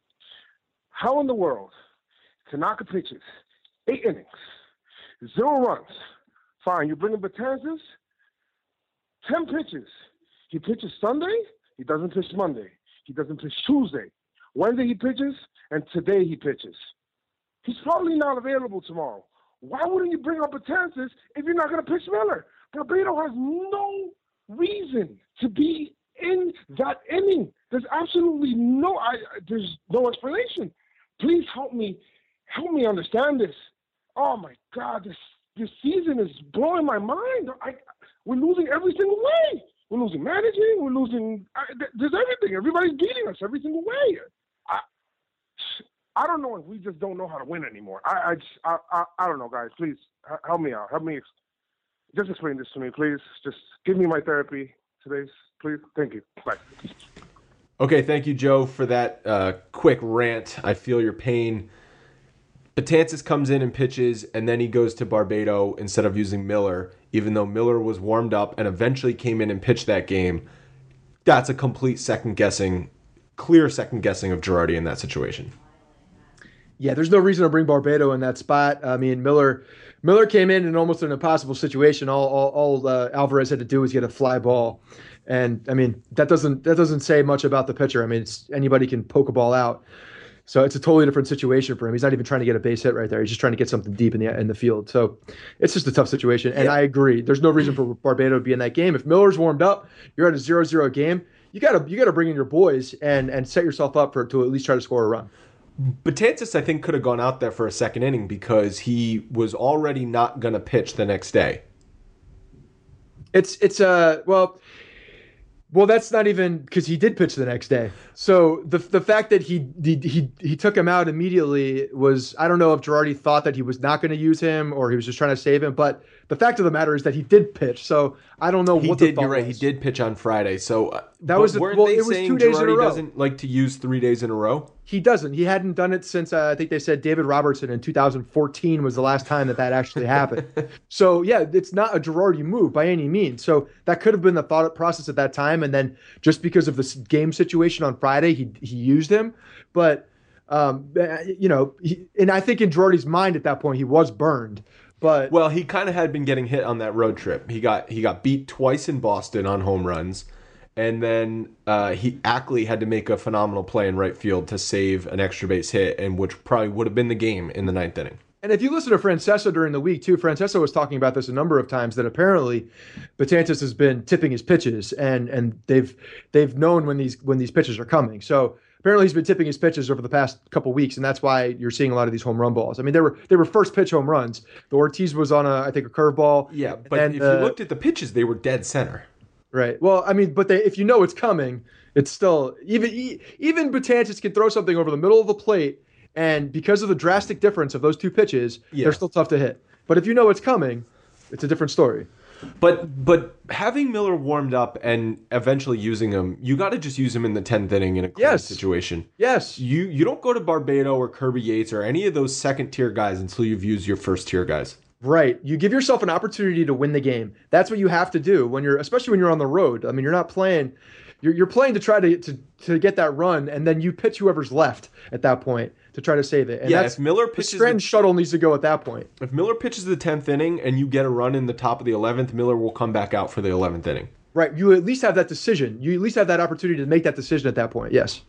How in the world, Tanaka pitches, eight innings, zero runs. Fine, you bring in Betances, ten pitches. He pitches Sunday, he doesn't pitch Monday. He doesn't pitch Tuesday. Wednesday he pitches, and today he pitches. He's probably not available tomorrow. Why wouldn't you bring up Betances if you're not going to pitch Miller? Barbato has no reason to be in that inning. There's absolutely no, I, there's no explanation. Please help me, help me understand this. Oh my God, this this season is blowing my mind. I, we're losing every single way. We're losing managing. We're losing. I, there's everything. Everybody's beating us every single way. I, I don't know if we just don't know how to win anymore. I, I, just, I, I, I don't know, guys. Please help me out. Help me. Just explain this to me, please. Just give me my therapy today, please. Thank you. Bye. Okay, thank you, Joe, for that uh, quick rant. I feel your pain. Betances comes in and pitches, and then he goes to Barbado instead of using Miller, even though Miller was warmed up and eventually came in and pitched that game. That's a complete second-guessing, clear second-guessing of Girardi in that situation. Yeah, there's no reason to bring Barbado in that spot. I mean, Miller Miller came in in almost an impossible situation. All all, all uh, Alvarez had to do was get a fly ball. And, I mean, that doesn't that doesn't say much about the pitcher. I mean, it's, anybody can poke a ball out. So it's a totally different situation for him. He's not even trying to get a base hit right there. He's just trying to get something deep in the in the field. So it's just a tough situation. And yeah. I agree. There's no reason for Barbado to be in that game. If Miller's warmed up, you're at a zero zero game, you gotta you gotta bring in your boys and and set yourself up for to at least try to score a run. Betances, I think, could have gone out there for a second inning because he was already not going to pitch the next day. It's it's uh well. Well, that's not even because he did pitch the next day. So the the fact that he he he, he took him out immediately was, I don't know if Girardi thought that he was not going to use him or he was just trying to save him. But the fact of the matter is that he did pitch. So I don't know he what did, the thought You're right. was. He did pitch on Friday. So uh, that was the, weren't well, they it was saying two days Girardi in a row. Doesn't like to use three days in a row? He doesn't. He hadn't done it since uh, I think they said David Robertson in two thousand fourteen was the last time that that actually happened. So yeah, it's not a Girardi move by any means. So that could have been the thought process at that time, and then just because of the game situation on Friday, he he used him. But um, you know, he, and I think in Girardi's mind at that point, he was burned. But well, he kind of had been getting hit on that road trip. He got he got beat twice in Boston on home runs. And then uh, he Ackley had to make a phenomenal play in right field to save an extra base hit, and which probably would have been the game in the ninth inning. And if you listen to Francesa during the week, too, Francesa was talking about this a number of times, that apparently Betances has been tipping his pitches, and and they've they've known when these when these pitches are coming. So apparently he's been tipping his pitches over the past couple weeks, and that's why you're seeing a lot of these home run balls. I mean, they were they were first pitch home runs. The Ortiz was on a I think a curveball. Yeah, but if uh, you looked at the pitches, they were dead center. Right. Well, I mean, but they, if you know it's coming, it's still even even Betances can throw something over the middle of the plate, and because of the drastic difference of those two pitches, yeah. they're still tough to hit. But if you know it's coming, it's a different story. But but having Miller warmed up and eventually using him, you got to just use him in the tenth inning in a clean yes. situation. Yes. You you don't go to Barbado or Kirby Yates or any of those second tier guys until you've used your first tier guys. Right. You give yourself an opportunity to win the game. That's what you have to do when you're, especially when you're on the road. I mean, you're not playing, you're, you're playing to try to, to to get that run, and then you pitch whoever's left at that point to try to save it. And yeah, that's, if Miller pitches, the Scranton the, shuttle needs to go at that point. If Miller pitches the tenth inning and you get a run in the top of the eleventh, Miller will come back out for the eleventh inning. Right. You at least have that decision. You at least have that opportunity to make that decision at that point. Yes.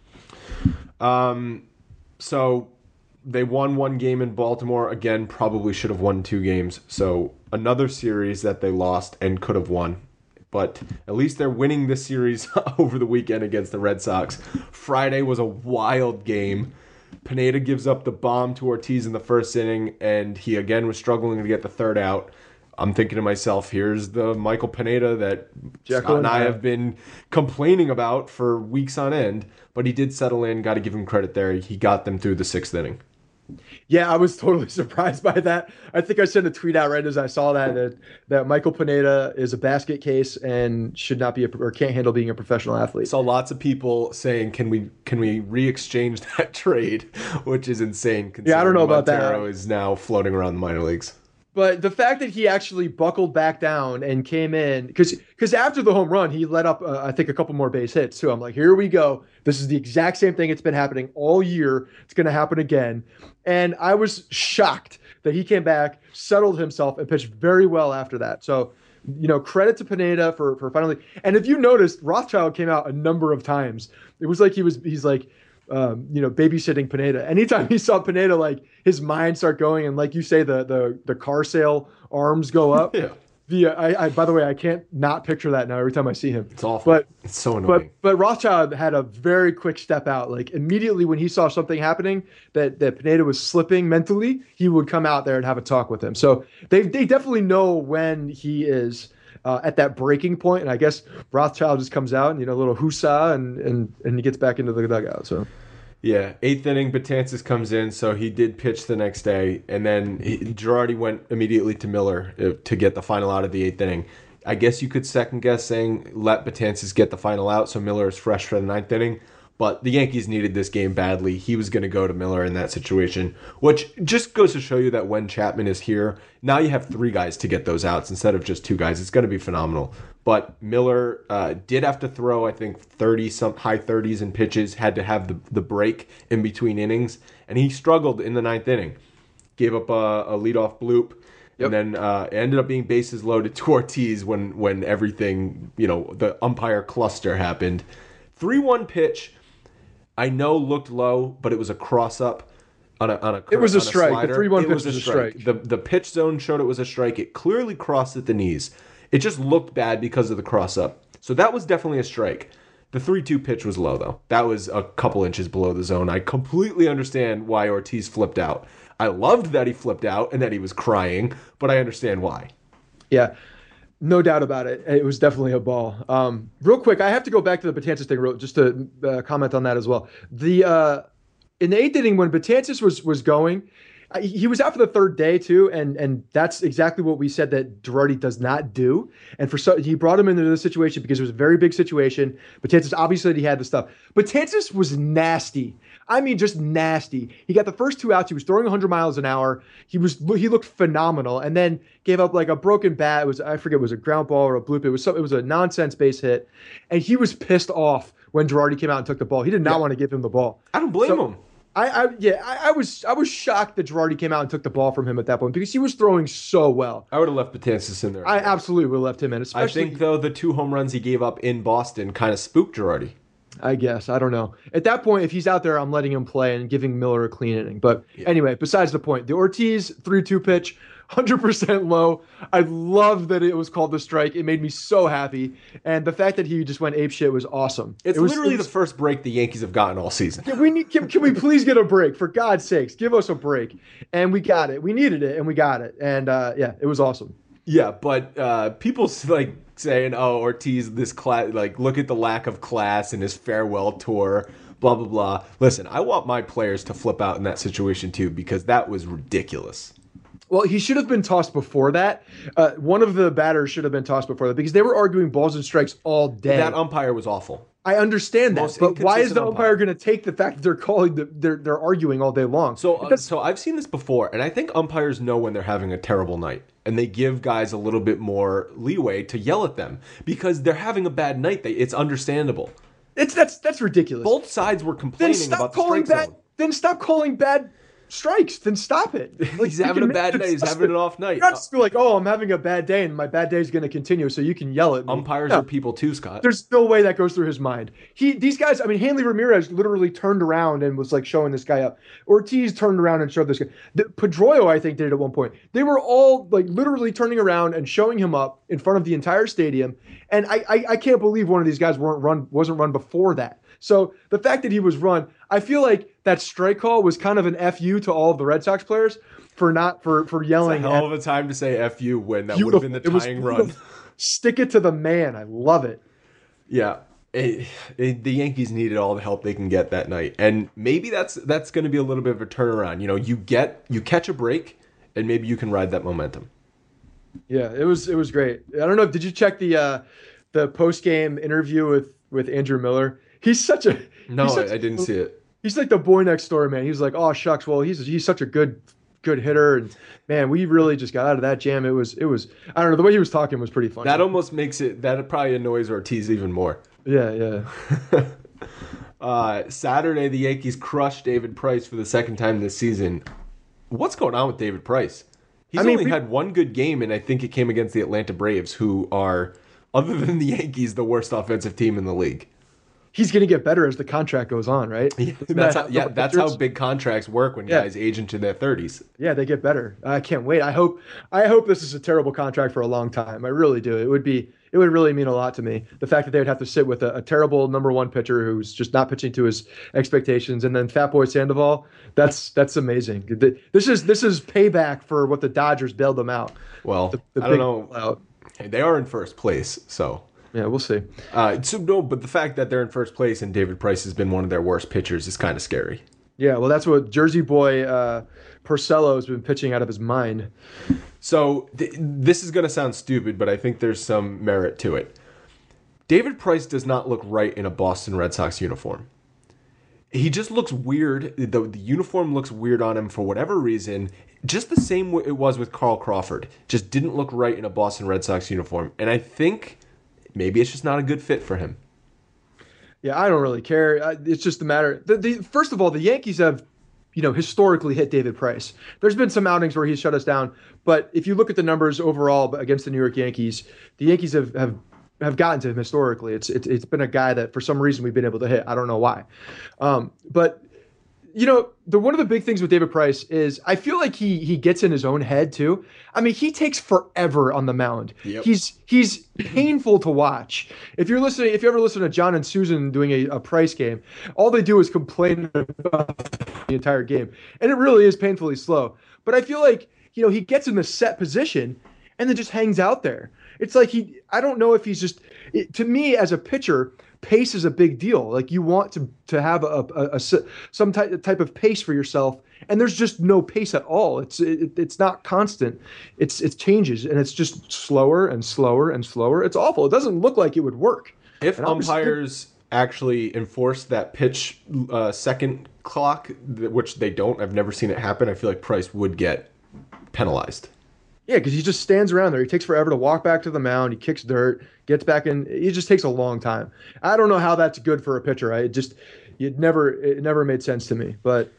Um. So. They won one game in Baltimore. Again, probably should have won two games. So another series that they lost and could have won. But at least they're winning this series over the weekend against the Red Sox. Friday was a wild game. Pineda gives up the bomb to Ortiz in the first inning, and he again was struggling to get the third out. I'm thinking to myself, here's the Michael Pineda that Jekyll Scott and I have been complaining about for weeks on end. But he did settle in. Got to give him credit there. He got them through the sixth inning. Yeah, I was totally surprised by that. I think I sent a tweet out right as I saw that that, that Michael Pineda is a basket case and should not be a, or can't handle being a professional athlete. Saw lots of people saying, "Can we can we re-exchange that trade?" Which is insane. Yeah, I don't know about that. Montero is now floating around the minor leagues. But the fact that he actually buckled back down and came in, because because after the home run, he let up, uh, I think, a couple more base hits, too. I'm like, here we go. This is the exact same thing. It's been happening all year. It's going to happen again. And I was shocked that he came back, settled himself, and pitched very well after that. So, you know, credit to Pineda for, for finally. And if you noticed, Rothschild came out a number of times. It was like he was, he's like, Um, you know, babysitting Pineda. Anytime he saw Pineda, like his mind start going, and like you say, the the the car sale arms go up. Yeah. The uh, I, I by the way, I can't not picture that now every time I see him. It's awful. But it's so annoying. But but Rothschild had a very quick step out. Like immediately when he saw something happening that that Pineda was slipping mentally, he would come out there and have a talk with him. So they they definitely know when he is uh, at that breaking point. And I guess Rothschild just comes out and you know a little husa and and and he gets back into the dugout. So. Yeah, eighth inning, Betances comes in, so he did pitch the next day, and then he, Girardi went immediately to Miller uh, to get the final out of the eighth inning. I guess you could second guess saying let Betances get the final out so Miller is fresh for the ninth inning, but the Yankees needed this game badly. He was going to go to Miller in that situation, which just goes to show you that when Chapman is here, now you have three guys to get those outs instead of just two guys. It's going to be phenomenal. But Miller uh, did have to throw, I think, thirty some high thirties in pitches, had to have the, the break in between innings, and he struggled in the ninth inning. Gave up a, a leadoff bloop, yep. and then uh, ended up being bases loaded to Ortiz when, when everything, you know, the umpire cluster happened. three one pitch, I know looked low, but it was a cross-up on a on a It was a strike. Slider. The three one pitch was, was a strike. strike. The, the pitch zone showed it was a strike. It clearly crossed at the knees. It just looked bad because of the cross-up. So that was definitely a strike. The three two pitch was low, though. That was a couple inches below the zone. I completely understand why Ortiz flipped out. I loved that he flipped out and that he was crying, but I understand why. Yeah, no doubt about it. It was definitely a ball. Um, real quick, I have to go back to the Betances thing real, just to uh, comment on that as well. The uh, in the eighth inning, when Betances was was going, he was out for the third day too, and and that's exactly what we said that Girardi does not do. And for so he brought him into this situation because it was a very big situation. Betances obviously he had the stuff. Betances was nasty. I mean, just nasty. He got the first two outs. He was throwing one hundred miles an hour. He was he looked phenomenal, and then gave up like a broken bat. It was I forget it was a ground ball or a bloop. It was some, it was a nonsense base hit, and he was pissed off when Girardi came out and took the ball. He did not yeah. want to give him the ball. I don't blame so, him. I, I yeah, I, I was I was shocked that Girardi came out and took the ball from him at that point because he was throwing so well. I would have left Betances in there. I absolutely would have left him in. Especially, I think though the two home runs he gave up in Boston kind of spooked Girardi. I guess I don't know. At that point, if he's out there, I'm letting him play and giving Miller a clean inning. But yeah. anyway, besides the point, the Ortiz three two pitch, one hundred percent low. I love that it was called the strike. It made me so happy, and the fact that he just went apeshit was awesome. It's it was, literally it was, the first break the Yankees have gotten all season. Can we need, can, can we please get a break? For God's sakes, give us a break. And we got it. We needed it, and we got it. And uh, yeah, it was awesome. Yeah, but uh, people like saying, "Oh, Ortiz, this class, like, look at the lack of class in his farewell tour." Blah blah blah. Listen, I want my players to flip out in that situation too because that was ridiculous. Well, he should have been tossed before that. Uh, one of the batters should have been tossed before that because they were arguing balls and strikes all day. That umpire was awful. I understand that, Most but why is the umpire, umpire going to take the fact that they're calling the, they're they're arguing all day long? So, uh, so I've seen this before, and I think umpires know when they're having a terrible night, and they give guys a little bit more leeway to yell at them because they're having a bad night. They, it's understandable. It's that's that's ridiculous. Both sides were complaining about the strike bad, zone. Then stop calling bad strikes. Then stop it. Like, he's having a bad night. He's having an off night. You're not just be like, oh, I'm having a bad day, and my bad day is going to continue, so you can yell at me. Umpires no. are people too, Scott. There's no way that goes through his mind. He, these guys. I mean, Hanley Ramirez literally turned around and was like showing this guy up. Ortiz turned around and showed this guy. The, Pedroia, I think, did it at one point. They were all like literally turning around and showing him up in front of the entire stadium. And I, I, I can't believe one of these guys weren't run, wasn't run before that. So the fact that he was run, I feel like that strike call was kind of an F U to all of the Red Sox players for not for for yelling. It's a hell of a time to say F U when that would have been the tying run. Stick it to the man. I love it. Yeah, it, it, the Yankees needed all the help they can get that night, and maybe that's that's going to be a little bit of a turnaround. You know, you get you catch a break, and maybe you can ride that momentum. Yeah, it was it was great. I don't know. Did you check the uh, the post game interview with with Andrew Miller? He's such a no. Such I, I didn't see it. He's like the boy next door, man. He's like, oh shucks. Well, he's he's such a good good hitter, and man, we really just got out of that jam. It was it was I don't know. The way he was talking was pretty funny. That almost makes it. That probably annoys Ortiz even more. Yeah, yeah. uh, Saturday, the Yankees crushed David Price for the second time this season. What's going on with David Price? He's I mean, only we, had one good game, and I think it came against the Atlanta Braves, who are, other than the Yankees, the worst offensive team in the league. he's going to get better as the contract goes on, right? Yeah, Isn't that's that how, yeah, how that's how pitchers- big contracts work when Yeah. guys age into their thirties. Yeah, they get better. I can't wait. I hope I hope this is a terrible contract for a long time. I really do. It would be it would really mean a lot to me. The fact that they would have to sit with a, a terrible number one pitcher who's just not pitching to his expectations, and then Fat Boy Sandoval. That's that's amazing. This is this is payback for what the Dodgers bailed them out. Well, The, the I don't big know. bailout. Hey, they are in first place, so. Yeah, we'll see. Uh, so no, but the fact that they're in first place and David Price has been one of their worst pitchers is kind of scary. Yeah, well, that's what Jersey boy uh, Porcello has been pitching out of his mind. So th- this is going to sound stupid, but I think there's some merit to it. David Price does not look right in a Boston Red Sox uniform. He just looks weird. The, the uniform looks weird on him for whatever reason. Just the same way it was with Carl Crawford. Just didn't look right in a Boston Red Sox uniform. And I think maybe it's just not a good fit for him. Yeah, I don't really care. I- It's just a matter. The, the first of all, the Yankees have, you know, historically hit David Price. There's been some outings where he's shut us down, but if you look at the numbers overall against the New York Yankees, the Yankees have have, have gotten to him historically. It's, it's it's been a guy that for some reason we've been able to hit. I don't know why, um, but. You know, the one of the big things with David Price is I feel like he he gets in his own head too. I mean, he takes forever on the mound. Yep. He's he's painful to watch. If you're listening, if you ever listen to John and Susan doing a, a Price game, all they do is complain about the entire game, and it really is painfully slow. But I feel like, you know, he gets in the set position and then just hangs out there. It's like he I don't know if he's just it, to me as a pitcher. Pace is a big deal. Like you want to to have a, a, a some type type of pace for yourself, and there's just no pace at all. It's it, it's not constant. It's it changes, and it's just slower and slower and slower. It's awful. It doesn't look like it would work. If And obviously- umpires actually enforce that pitch uh, second clock, th- which they don't, I've never seen it happen. I feel like Price would get penalized. Yeah, because he just stands around there. He takes forever to walk back to the mound. He kicks dirt, gets back in. It just takes a long time. I don't know how that's good for a pitcher. I it just it never it never made sense to me. But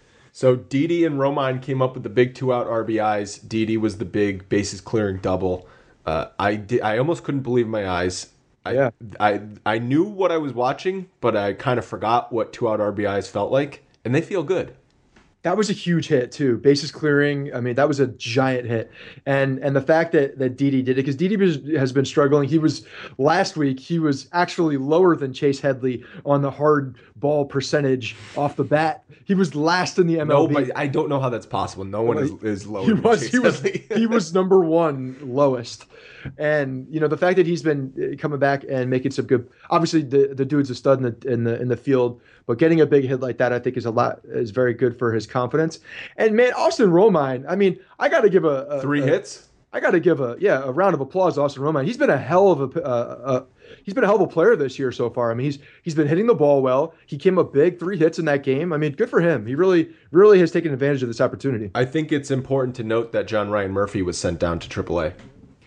So Didi and Romine came up with the big two-out R B Is. Didi was the big bases-clearing double. Uh, I di- I almost couldn't believe my eyes. I, Yeah. I I knew what I was watching, but I kind of forgot what two-out R B Is felt like, and they feel good. that was a huge hit too. Bases clearing. I mean, that was a giant hit. And and the fact that that Didi did it, because Didi has been struggling. He was last week. He was actually lower than Chase Headley on the hard ball percentage off the bat. He was last in the M L B. No, but I don't know how that's possible. No one is, is lower He than was Chase he was Headley. he was number one lowest, and you know the fact that he's been coming back and making some good. Obviously, the, the dude's a stud in the in the in the field, but getting a big hit like that, I think, is a lot is very good for his confidence. And man, Austin Romine. I mean, I got to give a, a Three a, hits. I got to give a yeah a round of applause to Austin Romine. He's been a hell of a. Uh, a He's been a hell of a player this year so far. I mean, he's he's been hitting the ball well. He came up big, three hits in that game. I mean, good for him. He really, really has taken advantage of this opportunity. I think it's important to note that John Ryan Murphy was sent down to triple A.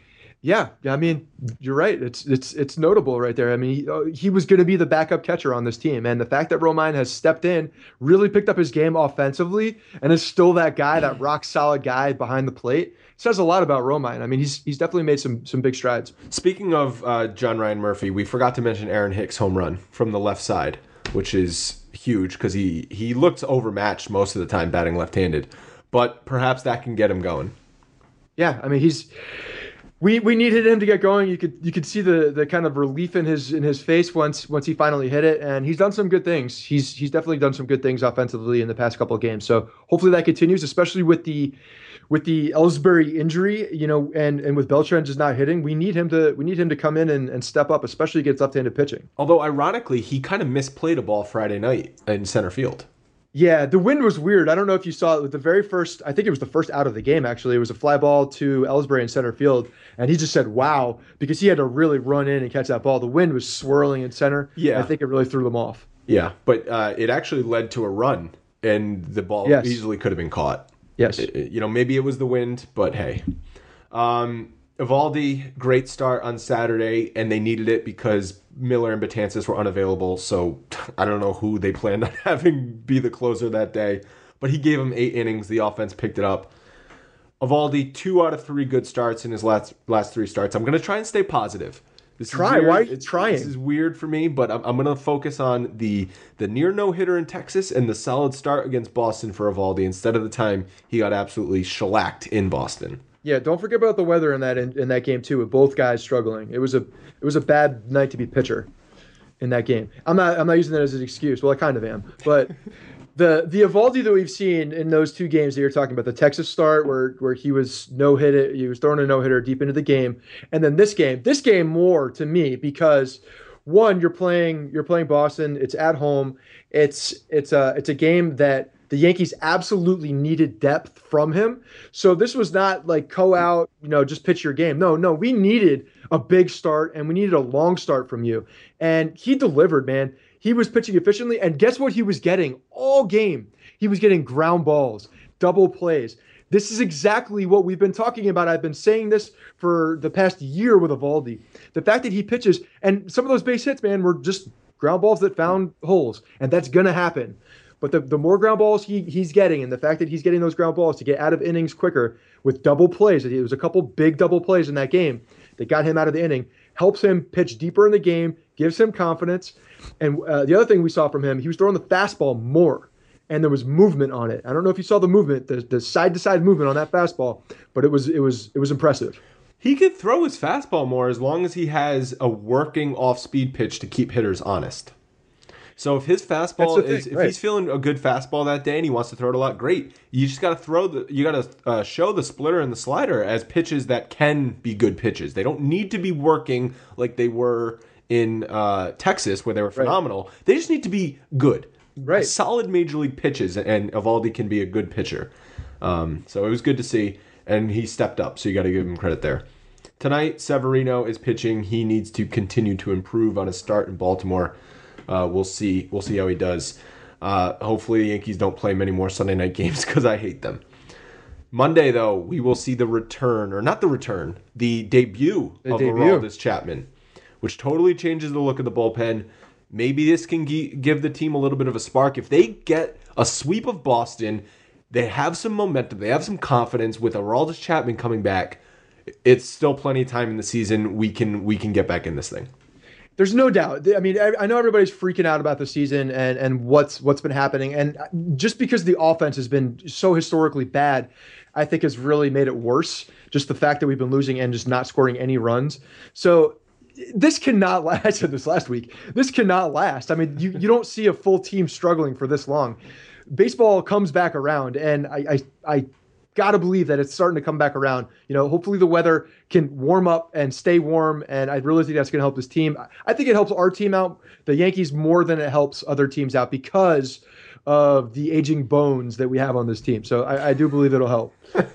Yeah, I mean, you're right. It's it's it's notable right there. I mean, he, uh, he was going to be the backup catcher on this team, and the fact that Romine has stepped in, really picked up his game offensively, and is still that guy, that rock solid guy behind the plate, says a lot about Romine. I mean, he's he's definitely made some some big strides. Speaking of uh, John Ryan Murphy, we forgot to mention Aaron Hicks' home run from the left side, which is huge because he, he looked overmatched most of the time batting left-handed. But perhaps that can get him going. Yeah, I mean, he's we we needed him to get going. You could you could see the the kind of relief in his in his face once once he finally hit it, and he's done some good things. He's he's definitely done some good things offensively in the past couple of games. So hopefully that continues, especially with the with the Ellsbury injury, you know, and, and with Beltran just not hitting. We need him to we need him to come in and, and step up, especially against left-handed pitching. Although, ironically, he kind of misplayed a ball Friday night in center field. Yeah, the wind was weird. I don't know if you saw it with the very first, I think it was the first out of the game, actually. It was a fly ball to Ellsbury in center field, and he just said, wow, because he had to really run in and catch that ball. The wind was swirling in center. Yeah. I think it really threw them off. Yeah, but uh, it actually led to a run, and the ball Yes. easily could have been caught. Yes. It- it- you know, maybe it was the wind, but hey. Um, Evaldi, great start on Saturday, and they needed it because Miller and Betances were unavailable, so I don't know who they planned on having be the closer that day, but he gave them eight innings. The offense picked it up. Evaldi, two out of three good starts in his last last three starts. I'm going to try and stay positive This Try. Is weird. Why are you it's, trying? This is weird for me, but I'm, I'm going to focus on the the near no-hitter in Texas and the solid start against Boston for Eovaldi instead of the time he got absolutely shellacked in Boston. Yeah, don't forget about the weather in that in, in that game too, with both guys struggling. It was a it was a bad night to be pitcher in that game. I'm not I'm not using that as an excuse. Well, I kind of am, but the the Eovaldi that we've seen in those two games that you're talking about, the Texas start where where he was no hit, he was throwing a no hitter deep into the game, and then this game, this game more to me because one, you're playing you're playing Boston, it's at home, it's it's a it's a game that the Yankees absolutely needed depth from him. So this was not like go out, you know, just pitch your game. No, no, we needed a big start and we needed a long start from you. And he delivered, man. He was pitching efficiently. And guess what he was getting all game? He was getting ground balls, double plays. This is exactly what we've been talking about. I've been saying this for the past year with Eovaldi. The fact that he pitches, and some of those base hits, man, were just ground balls that found holes. And that's going to happen. But the, the more ground balls he he's getting, and the fact that he's getting those ground balls to get out of innings quicker with double plays, there was a couple big double plays in that game that got him out of the inning, helps him pitch deeper in the game, gives him confidence. And uh, the other thing we saw from him, he was throwing the fastball more, and there was movement on it. I don't know if you saw the movement, the, the side-to-side movement on that fastball, but it was it was it was impressive. He could throw his fastball more as long as he has a working off-speed pitch to keep hitters honest. So if his fastball is, if right. he's feeling a good fastball that day and he wants to throw it a lot, great. You just got to throw the, you got to uh, show the splitter and the slider as pitches that can be good pitches. They don't need to be working like they were in uh, Texas where they were phenomenal. Right. They just need to be good, right? Solid major league pitches, and Eovaldi can be a good pitcher. Um, so it was good to see, and he stepped up. So you got to give him credit there. Tonight, Severino is pitching. He needs to continue to improve on his start in Baltimore. Uh, we'll see. We'll see how he does. Uh, hopefully, the Yankees don't play many more Sunday night games because I hate them. Monday, though, we will see the return, or not the return, the debut the of debut. Aroldis Chapman, which totally changes the look of the bullpen. Maybe this can g- give the team a little bit of a spark. If they get a sweep of Boston, they have some momentum, they have some confidence with Aroldis Chapman coming back. It's still plenty of time in the season. We can we can get back in this thing. There's no doubt. I mean, I know everybody's freaking out about the season and, and what's what's been happening. And just because the offense has been so historically bad, I think has really made it worse. Just the fact that we've been losing and just not scoring any runs. So this cannot last. I said this last week. This cannot last. I mean, you, you don't see a full team struggling for this long. Baseball comes back around, and I I, I got to believe that it's starting to come back around. You know, hopefully the weather can warm up and stay warm, and I really think that's going to help this team. I think it helps our team out, the Yankees, more than it helps other teams out because of the aging bones that we have on this team. So I, I do believe it'll help.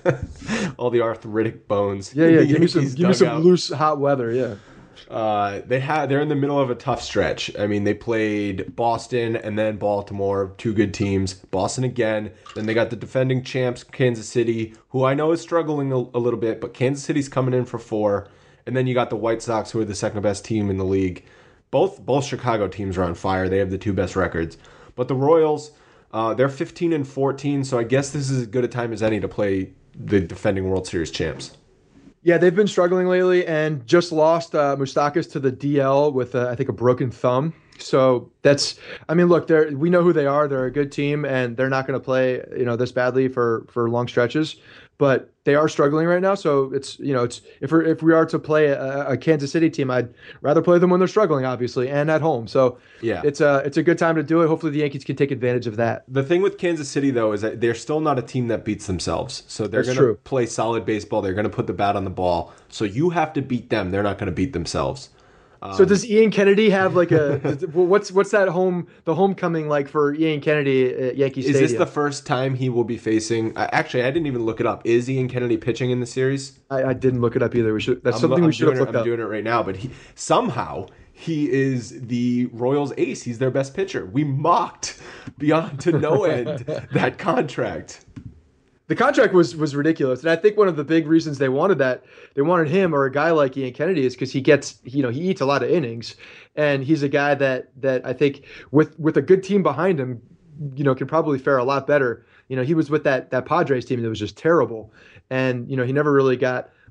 All the arthritic bones. Yeah, yeah. Give me some, give me some loose, hot weather. Yeah. Uh, they had they're in the middle of a tough stretch. I mean, they played Boston and then Baltimore, two good teams. Boston again. Then they got the defending champs, Kansas City, who I know is struggling a, a little bit, but Kansas City's coming in for four. And then you got the White Sox, who are the second best team in the league. Both both Chicago teams are on fire. They have the two best records. But the Royals, uh, they're fifteen and fourteen, so I guess this is as good a time as any to play the defending World Series champs. Yeah, they've been struggling lately and just lost uh, Moustakas to the D L with, uh, I think, a broken thumb. So that's, I mean, look, they're, we know who they are. They're a good team, and they're not going to play, you know, this badly for, for long stretches. But they are struggling right now. So it's, you know, it's if we're, if we are to play a, a Kansas City team, I'd rather play them when they're struggling, obviously, and at home. So yeah, it's a it's a good time to do it. Hopefully, the Yankees can take advantage of that. The thing with Kansas City, though, is that they're still not a team that beats themselves. So they're going to play solid baseball. They're going to put the bat on the ball. So you have to beat them. They're not going to beat themselves. Um, so does Ian Kennedy have like a what's what's that home the homecoming like for Ian Kennedy at Yankee Stadium? Is this the first time he will be facing? Uh, actually, I didn't even look it up. Is Ian Kennedy pitching in the series? I, I didn't look it up either. We should. That's I'm, something I'm we should have looked it, up. I'm doing it right now. But he somehow he is the Royals' ace. He's their best pitcher. We mocked beyond to no end that contract. The contract was was ridiculous, and I think one of the big reasons they wanted that, they wanted him or a guy like Ian Kennedy, is because he gets, you know, he eats a lot of innings, and he's a guy that that I think with with a good team behind him, you know, can probably fare a lot better. You know, he was with that that Padres team that was just terrible, and you know he never really got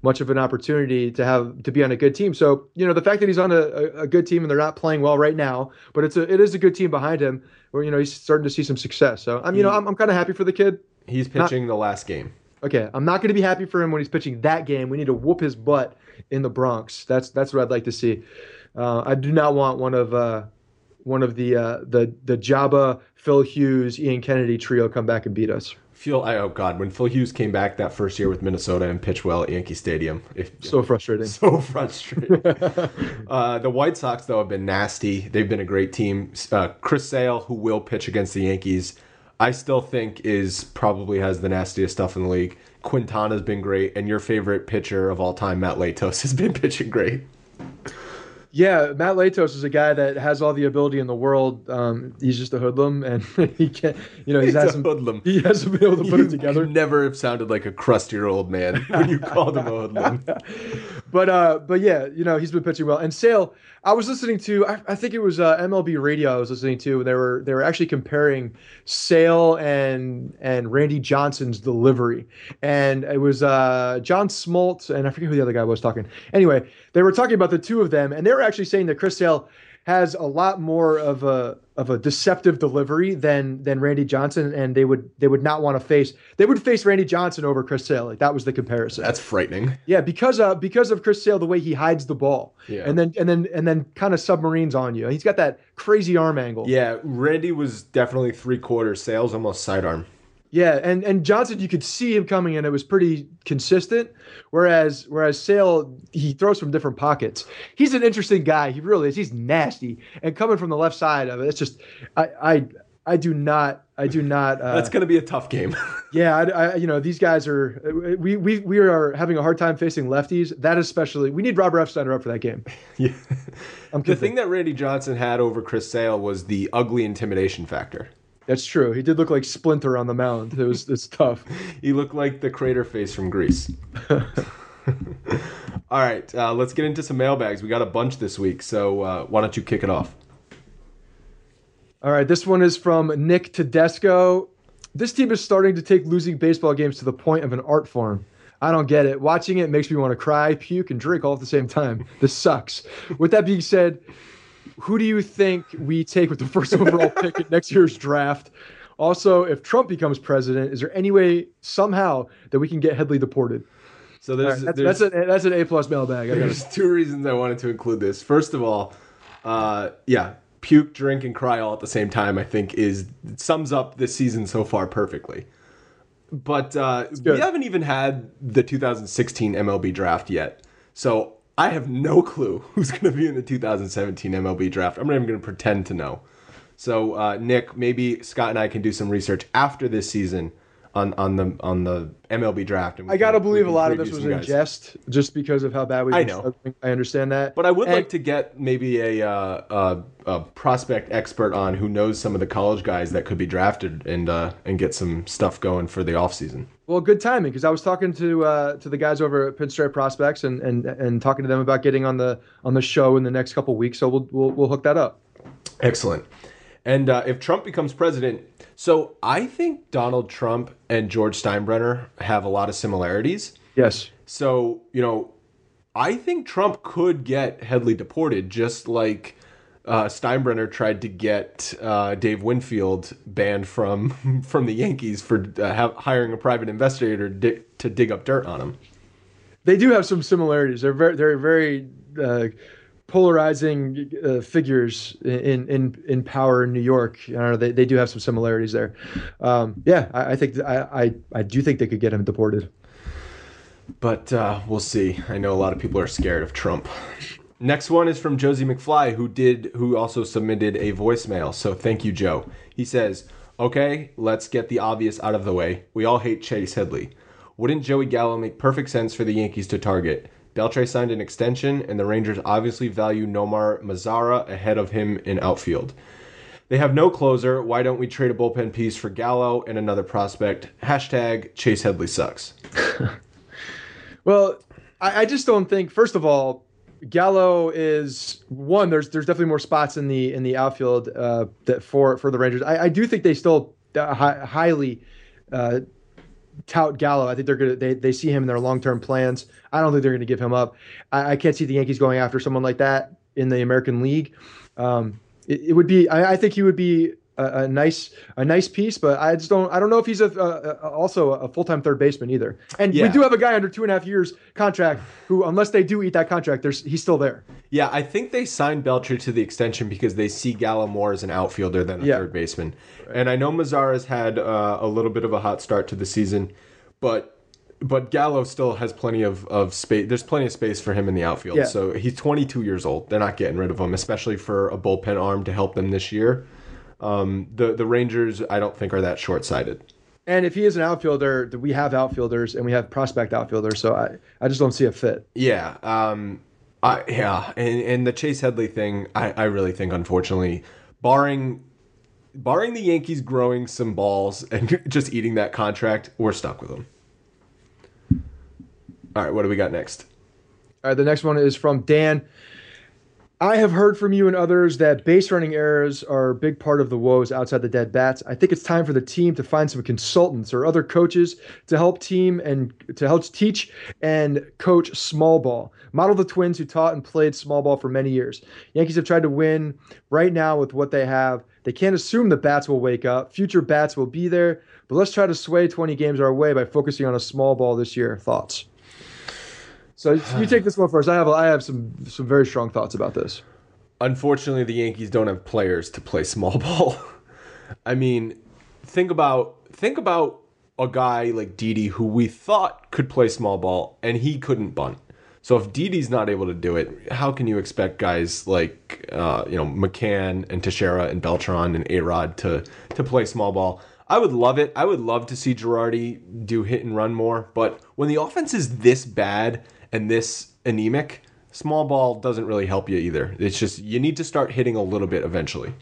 much of an opportunity to have to be on a good team. So, you know, the fact that he's on a, a good team and they're not playing well right now, but it's a it is a good team behind him where, you know, he's starting to see some success. So I'm, you know, I'm, I'm kind of happy for the kid. He's pitching not, the last game. Okay, I'm not going to be happy for him when he's pitching that game. We need to whoop his butt in the Bronx. That's that's what I'd like to see. Uh, I do not want one of uh, one of the uh, the the Jabba, Phil Hughes, Ian Kennedy trio come back and beat us. Feel I oh god when Phil Hughes came back that first year with Minnesota and pitched well at Yankee Stadium. If, so frustrating. So frustrating. uh, the White Sox though have been nasty. They've been a great team. Uh, Chris Sale, who will pitch against the Yankees, I still think is probably has the nastiest stuff in the league. Quintana's been great, and your favorite pitcher of all time, Matt Latos, has been pitching great. Yeah, Matt Latos is a guy that has all the ability in the world. Um, he's just a hoodlum, and he can't, you know, he's, he's hasn't, a hoodlum. He hasn't been able to put you, it together. You never have sounded like a crustier old man when you called him a hoodlum. But uh, but yeah, you know, he's been pitching well. And Sale, I was listening to, I, I think it was uh, M L B Radio. I was listening to, and they were they were actually comparing Sale and and Randy Johnson's delivery, and it was uh, John Smoltz, and I forget who the other guy was talking. Anyway, they were talking about the two of them, and they were actually saying that Chris Sale has a lot more of a of a deceptive delivery than than Randy Johnson, and they would they would not want to face they would face Randy Johnson over Chris Sale. Like that was the comparison. That's frightening. Yeah, because uh because of Chris Sale, the way he hides the ball, yeah. and then and then and then kind of submarines on you. He's got that crazy arm angle. Yeah, Randy was definitely three quarters. Sale's almost sidearm. Yeah, and, and Johnson, you could see him coming in. It was pretty consistent. Whereas whereas Sale, he throws from different pockets. He's an interesting guy. He really is. He's nasty. And coming from the left side of it, it's just I I, I do not I do not. Uh, That's going to be a tough game. yeah, I, I, you know these guys are we we we are having a hard time facing lefties. That especially, we need Robert Epsteiner up for that game. Yeah. I'm the thing that Randy Johnson had over Chris Sale was the ugly intimidation factor. That's true. He did look like Splinter on the mound. It was it's tough. He looked like the crater face from Grease. All right, uh, let's get into some mailbags. We got a bunch this week, so uh, why don't you kick it off? All right, this one is from Nick Tedesco. This team is starting to take losing baseball games to the point of an art form. I don't get it. Watching it makes me want to cry, puke, and drink all at the same time. This sucks. With that being said, who do you think we take with the first overall pick in next year's draft? Also, if Trump becomes president, is there any way somehow that we can get Headley deported? So there's, right, that's, there's that's, a, that's an A plus mailbag. I there's two reasons I wanted to include this. First of all, uh, yeah, puke, drink, and cry all at the same time, I think, is sums up this season so far perfectly. But uh, we haven't even had the two thousand sixteen M L B draft yet. So I have no clue who's going to be in the two thousand seventeen M L B draft. I'm not even going to pretend to know. So, uh, Nick, maybe Scott and I can do some research after this season on, on the on the M L B draft. And I got to believe a lot of preview this was some in guys. jest just because of how bad we've I been know. struggling. I understand that. But I would And- like to get maybe a, uh, a a prospect expert on who knows some of the college guys that could be drafted and uh, and get some stuff going for the offseason. Well, good timing because I was talking to uh, to the guys over at Pinstripe Prospects and, and and talking to them about getting on the on the show in the next couple weeks. So we'll we'll we'll hook that up. Excellent. And uh, if Trump becomes president, so I think Donald Trump and George Steinbrenner have a lot of similarities. Yes. So, you know, I think Trump could get Headley deported just like uh, Steinbrenner tried to get uh, Dave Winfield banned from from the Yankees for uh, ha- hiring a private investigator di- to dig up dirt on him. They do have some similarities. They're very they're very uh, polarizing uh, figures in in in power in New York. I don't know. They they do have some similarities there. Um, yeah, I, I think I, I I do think they could get him deported. But uh, we'll see. I know a lot of people are scared of Trump. Next one is from Josie McFly, who did, who also submitted a voicemail. So thank you, Joe. He says, "Okay, let's get the obvious out of the way. We all hate Chase Headley. Wouldn't Joey Gallo make perfect sense for the Yankees to target? Beltre signed an extension, and the Rangers obviously value Nomar Mazara ahead of him in outfield. They have no closer. Why don't we trade a bullpen piece for Gallo and another prospect? Hashtag Chase Headley sucks." Well, I, I just don't think. First of all, Gallo is one. There's there's definitely more spots in the in the outfield uh, that for for the Rangers. I, I do think they still uh, hi, highly uh, tout Gallo. I think they're gonna they, they see him in their long term plans. I don't think they're gonna give him up. I, I can't see the Yankees going after someone like that in the American League. Um, it, it would be. I, I think he would be a, a nice a nice piece, but I just don't. I don't know if he's a, a, a also a full time third baseman either. And Yeah. we do have a guy under two and a half years contract who, unless they do eat that contract, there's he's still there. Yeah, I think they signed Belcher to the extension because they see Gallo more as an outfielder than a Yeah. third baseman. And I know Mazara's had uh, a little bit of a hot start to the season, but but Gallo still has plenty of, of space. There's plenty of space for him in the outfield. Yeah. So he's twenty-two years old. They're not getting rid of him, especially for a bullpen arm to help them this year. Um, the the Rangers, I don't think, are that short-sighted. And if he is an outfielder, we have outfielders and we have prospect outfielders. So I, I just don't see a fit. Yeah, um, I, yeah, and, and the Chase Headley thing, I, I really think, unfortunately, barring barring the Yankees growing some balls and just eating that contract, we're stuck with them. All right, what do we got next? All right, the next one is from Dan. I have heard from you and others that base running errors are a big part of the woes outside the dead bats. I think it's time for the team to find some consultants or other coaches to help team and to help teach and coach small ball. Model the Twins who taught and played small ball for many years. Yankees have tried to win right now with what they have. They can't assume the bats will wake up. Future bats will be there, but let's try to sway twenty games our way by focusing on a small ball this year. Thoughts? So you take this one first. I have I have some some very strong thoughts about this. Unfortunately, the Yankees don't have players to play small ball. I mean, think about think about a guy like Didi who we thought could play small ball, and he couldn't bunt. So if Didi's not able to do it, how can you expect guys like uh, you know McCann and Teixeira and Beltran and A-Rod to to play small ball? I would love it. I would love to see Girardi do hit and run more, but when the offense is this bad and this anemic, small ball doesn't really help you either. It's just you need to start hitting a little bit eventually.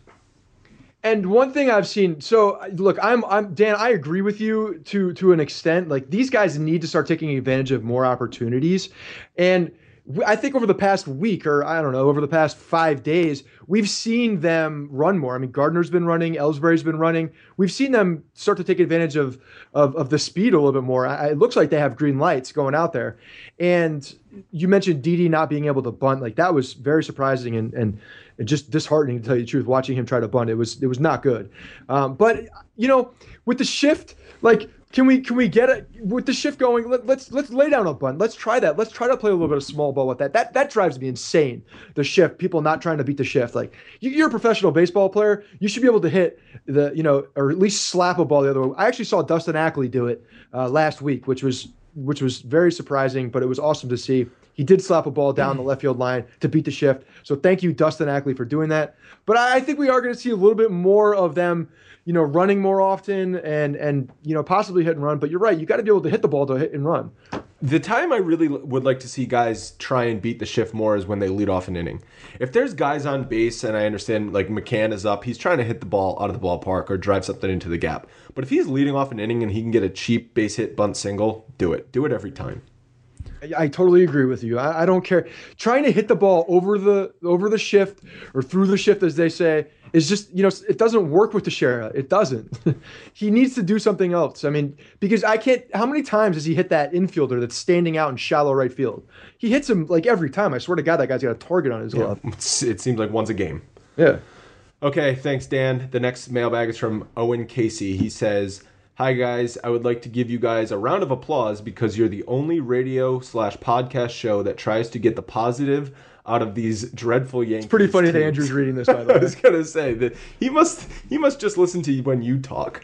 And one thing I've seen, so look, I'm I'm Dan, I agree with you to to an extent. Like these guys need to start taking advantage of more opportunities. And I think over the past week, or I don't know, over the past five days, we've seen them run more. I mean, Gardner's been running, Ellsbury's been running. We've seen them start to take advantage of of, of the speed a little bit more. I, it looks like they have green lights going out there. And you mentioned Didi not being able to bunt. Like that was very surprising and and, and just disheartening to tell you the truth. Watching him try to bunt, it was it was not good. Um, but you know, with the shift, like. Can we can we get it with the shift going? Let, let's let's lay down a bunt. Let's try that. Let's try to play a little bit of small ball with that. That that drives me insane. The shift, people not trying to beat the shift. Like you, you're a professional baseball player, you should be able to hit the you know or at least slap a ball the other way. I actually saw Dustin Ackley do it uh, last week, which was which was very surprising, but it was awesome to see. He did slap a ball down the left field line to beat the shift. So thank you, Dustin Ackley, for doing that. But I, I think we are going to see a little bit more of them, you know, running more often and, and you know, possibly hit and run. But you're right. You got to be able to hit the ball to hit and run. The time I really would like to see guys try and beat the shift more is when they lead off an inning. If there's guys on base, and I understand like McCann is up, he's trying to hit the ball out of the ballpark or drive something into the gap. But if he's leading off an inning and he can get a cheap base hit bunt single, do it. Do it every time. I totally agree with you. I, I don't care. Trying to hit the ball over the over the shift or through the shift, as they say, is just, you know, it doesn't work with Teixeira. It doesn't. He needs to do something else. I mean, because I can't, how many times has he hit that infielder that's standing out in shallow right field? He hits him like every time. I swear to God, that guy's got a target on his glove. Yeah, it seems like once a game. Yeah. Okay, thanks, Dan. The next mailbag is from Owen Casey. He says, hi, guys. I would like to give you guys a round of applause because you're the only radio slash podcast show that tries to get the positive out of these dreadful Yankees. It's pretty funny teams. that Andrew's reading this, by the I way. was going to say that he must he must just listen to you when you talk.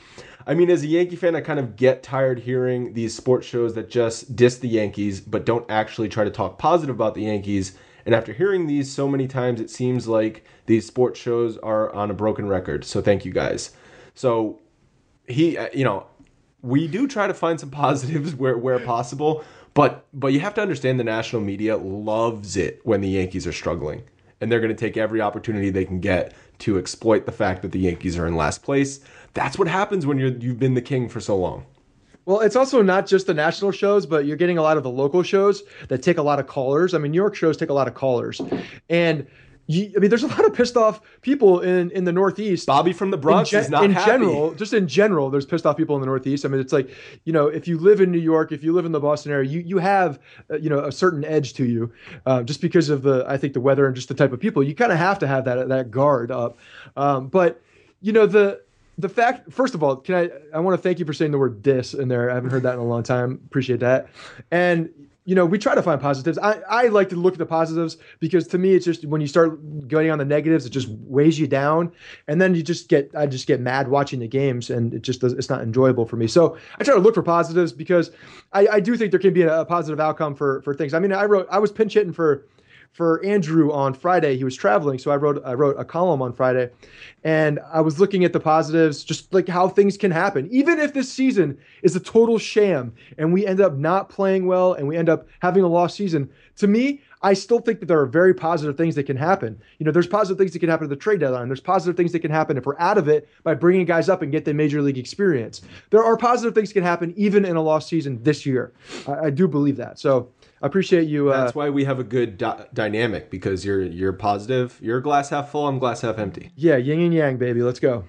I mean, as a Yankee fan, I kind of get tired hearing these sports shows that just diss the Yankees but don't actually try to talk positive about the Yankees. And after hearing these so many times, it seems like these sports shows are on a broken record. So thank you, guys. So he, uh, you know, we do try to find some positives where, where possible, but but you have to understand the national media loves it when the Yankees are struggling, and they're going to take every opportunity they can get to exploit the fact that the Yankees are in last place. That's what happens when you're you've been the king for so long. Well, it's also not just the national shows, but you're getting a lot of the local shows that take a lot of callers. I mean, New York shows take a lot of callers, and you, I mean, there's a lot of pissed off people in, in the Northeast. Bobby from the Bronx gen- is not in happy. general, just in general, there's pissed off people in the Northeast. I mean, it's like, you know, if you live in New York, if you live in the Boston area, you you have, uh, you know, a certain edge to you, uh, just because of the, I think the weather and just the type of people. You kind of have to have that that guard up. Um, but you know, the the fact, first of all, can I I want to thank you for saying the word "dis" in there. I haven't heard that in a long time. Appreciate that. And you know, we try to find positives. I, I like to look at the positives because to me, it's just when you start going on the negatives, it just weighs you down. And then you just get, I just get mad watching the games and it just does, it's not enjoyable for me. So I try to look for positives because I, I do think there can be a, a positive outcome for, for things. I mean, I wrote, I was pinch hitting for, for Andrew on Friday. He was traveling. So I wrote, I wrote a column on Friday and I was looking at the positives, just like how things can happen. Even if this season is a total sham and we end up not playing well and we end up having a lost season, to me, I still think that there are very positive things that can happen. You know, there's positive things that can happen at the trade deadline. There's positive things that can happen if we're out of it by bringing guys up and get the major league experience. There are positive things that can happen even in a lost season this year. I, I do believe that. So I appreciate you. Uh, That's why we have a good di- dynamic because you're you're positive. You're glass half full. I'm glass half empty. Yeah, yin and yang, baby. Let's go.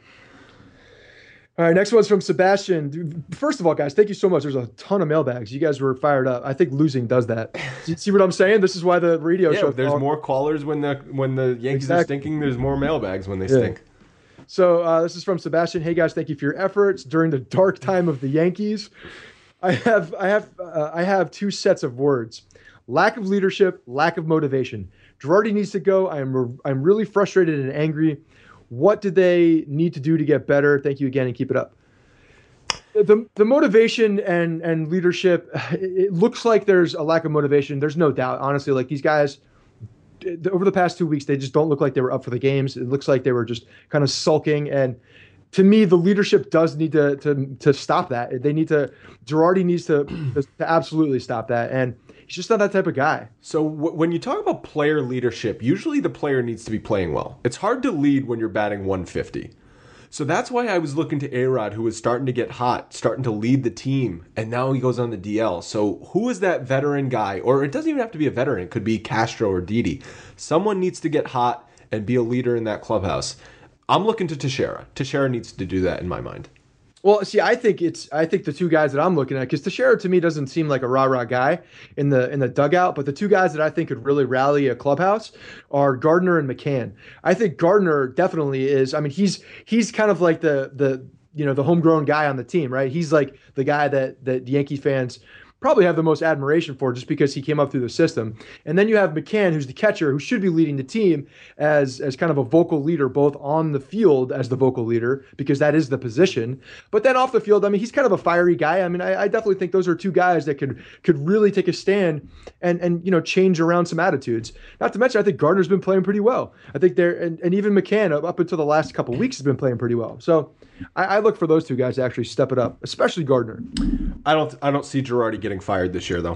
All right, next one's from Sebastian. Dude, first of all, guys, thank you so much. There's a ton of mailbags. You guys were fired up. I think losing does that. You see what I'm saying? This is why the radio yeah, show. There's called. more callers when the when the Yankees Exactly. are stinking. There's more mailbags when they Yeah. stink. So uh, this is from Sebastian. Hey guys, thank you for your efforts during the dark time of the Yankees. I have I have uh, I have two sets of words: lack of leadership, lack of motivation. Girardi needs to go. I'm re- I'm really frustrated and angry. What do they need to do to get better? Thank you again and keep it up. The the motivation and and leadership, it looks like there's a lack of motivation. There's no doubt, honestly. Like these guys, over the past two weeks, they just don't look like they were up for the games. It looks like they were just kind of sulking. And to me, the leadership does need to to to stop that. They need to. Girardi needs to to absolutely stop that. And he's just not that type of guy. So w- when you talk about player leadership, usually the player needs to be playing well. It's hard to lead when you're batting one fifty. So that's why I was looking to A-Rod, who was starting to get hot, starting to lead the team, and now he goes on the D L. So who is that veteran guy? Or it doesn't even have to be a veteran. It could be Castro or Didi. Someone needs to get hot and be a leader in that clubhouse. I'm looking to Teixeira. Teixeira needs to do that in my mind. Well, see, I think it's I think the two guys that I'm looking at, because Teixeira to me doesn't seem like a rah-rah guy in the in the dugout, but the two guys that I think could really rally a clubhouse are Gardner and McCann. I think Gardner definitely is. I mean, he's he's kind of like the the you know the homegrown guy on the team, right? He's like the guy that that Yankee fans probably have the most admiration for just because he came up through the system. And then you have McCann, who's the catcher, who should be leading the team as, as kind of a vocal leader, both on the field as the vocal leader, because that is the position. But then off the field, I mean, he's kind of a fiery guy. I mean, I, I definitely think those are two guys that could could really take a stand and, and you know, change around some attitudes. Not to mention, I think Gardner's been playing pretty well. I think they're, and, and even McCann up until the last couple of weeks has been playing pretty well. So I, I look for those two guys to actually step it up, especially Gardner. I don't I don't see Girardi getting fired this year, though.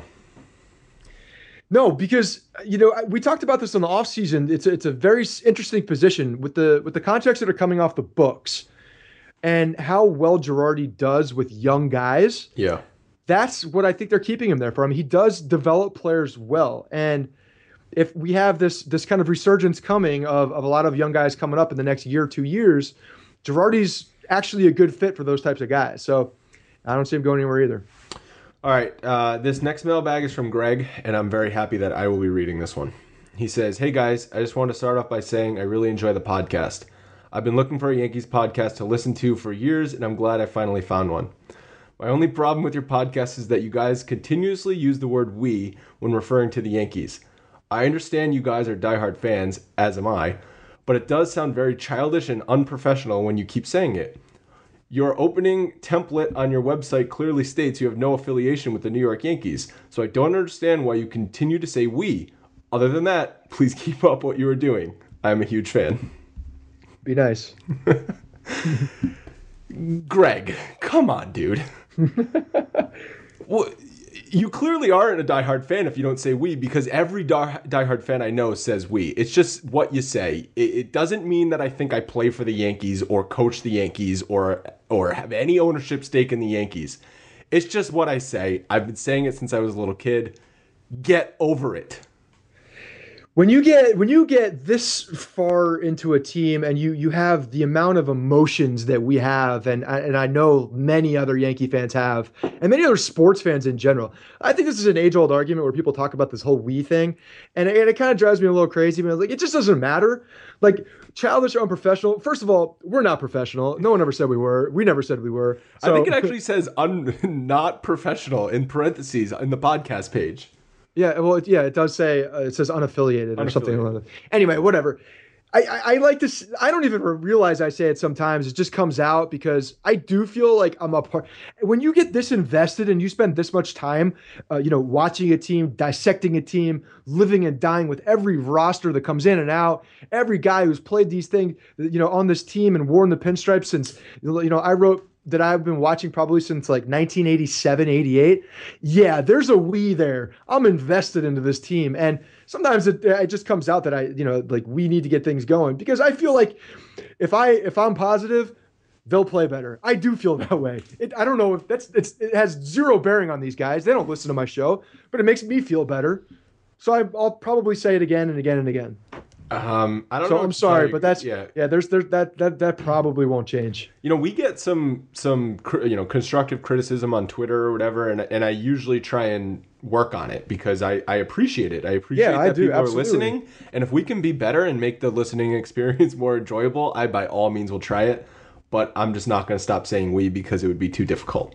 No, because you know we talked about this in the offseason. It's a, it's a very interesting position with the with the contracts that are coming off the books, and how well Girardi does with young guys. Yeah, that's what I think they're keeping him there for. I mean, he does develop players well, and if we have this this kind of resurgence coming of of a lot of young guys coming up in the next year or two years, Girardi's actually a good fit for those types of guys. So I don't see him going anywhere either. All right, uh, this next mailbag is from Greg, and I'm very happy that I will be reading this one. He says, "Hey guys, I just want to start off by saying I really enjoy the podcast. I've been looking for a Yankees podcast to listen to for years, and I'm glad I finally found one. My only problem with your podcast is that you guys continuously use the word we when referring to the Yankees. I understand you guys are diehard fans, as am I, but it does sound very childish and unprofessional when you keep saying it. Your opening template on your website clearly states you have no affiliation with the New York Yankees, so I don't understand why you continue to say we. Other than that, please keep up what you are doing. I'm a huge fan." Be nice. Greg, come on, dude. Well, you clearly aren't a diehard fan if you don't say we, because every die- diehard fan I know says we. It's just what you say. It, it doesn't mean that I think I play for the Yankees or coach the Yankees or or have any ownership stake in the Yankees. It's just what I say. I've been saying it since I was a little kid. Get over it. When you get when you get this far into a team and you you have the amount of emotions that we have, and I- and I know many other Yankee fans have, and many other sports fans in general, I think this is an age-old argument where people talk about this whole we thing, and it, and it kind of drives me a little crazy. But like, it just doesn't matter. Like, childish or unprofessional. First of all, we're not professional. No one ever said we were. We never said we were. So. I think it actually says un- not professional in parentheses in the podcast page. Yeah, well, it, yeah, it does say uh, it says unaffiliated, or something like that. Anyway, whatever. I, I, I like this. I don't even realize I say it sometimes. It just comes out because I do feel like I'm a part. When you get this invested and you spend this much time, uh, you know, watching a team, dissecting a team, living and dying with every roster that comes in and out, every guy who's played these things, you know, on this team and worn the pinstripes since, you know, I wrote that I've been watching probably since like nineteen eighty-seven, eighty-eight. Yeah, there's a we there. I'm invested into this team. And sometimes it, it just comes out that I, you know, like we need to get things going because I feel like if I, if I'm positive, they'll play better. I do feel that way. It, I don't know if that's, it's, it has zero bearing on these guys. They don't listen to my show, but it makes me feel better. So I, I'll probably say it again and again and again. Um, I don't so know. I'm sorry, you, but that's yeah. yeah. There's there's that that that probably won't change. You know, we get some some you know constructive criticism on Twitter or whatever, and and I usually try and work on it because I I appreciate it. I appreciate yeah, that I do, people absolutely. are listening, and if we can be better and make the listening experience more enjoyable, I by all means will try it. But I'm just not going to stop saying we because it would be too difficult.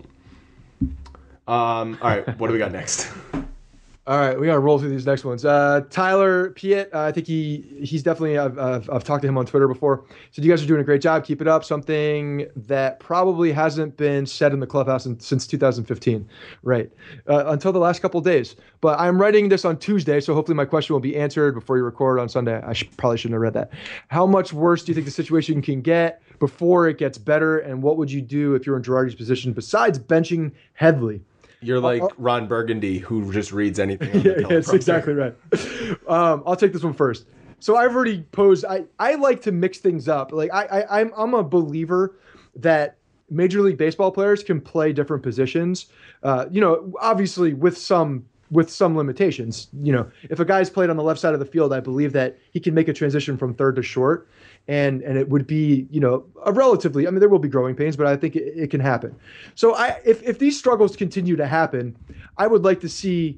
Um. All right. What do we got next? All right, we got to roll through these next ones. Uh, Tyler Piet, uh, I think he he's definitely, I've, I've, I've talked to him on Twitter before. So you guys are doing a great job. Keep it up. Something that probably hasn't been said in the clubhouse in, since two thousand fifteen, right? Uh, until the last couple of days. But I'm writing this on Tuesday, so hopefully my question will be answered before you record on Sunday. I should, probably shouldn't have read that. How much worse do you think the situation can get before it gets better? And what would you do if you're in Girardi's position besides benching Headley? You're like uh, Ron Burgundy, who just reads anything. On yeah, the yeah, that's exactly right. Um, I'll take this one first. So I've already posed. I, I like to mix things up. Like I, I I'm I'm a believer that Major League Baseball players can play different positions. Uh, you know, obviously with some with some limitations. You know, if a guy's played on the left side of the field, I believe that he can make a transition from third to short. And and it would be, you know, a relatively, I mean, there will be growing pains, but I think it, it can happen. So I if, if these struggles continue to happen, I would like to see,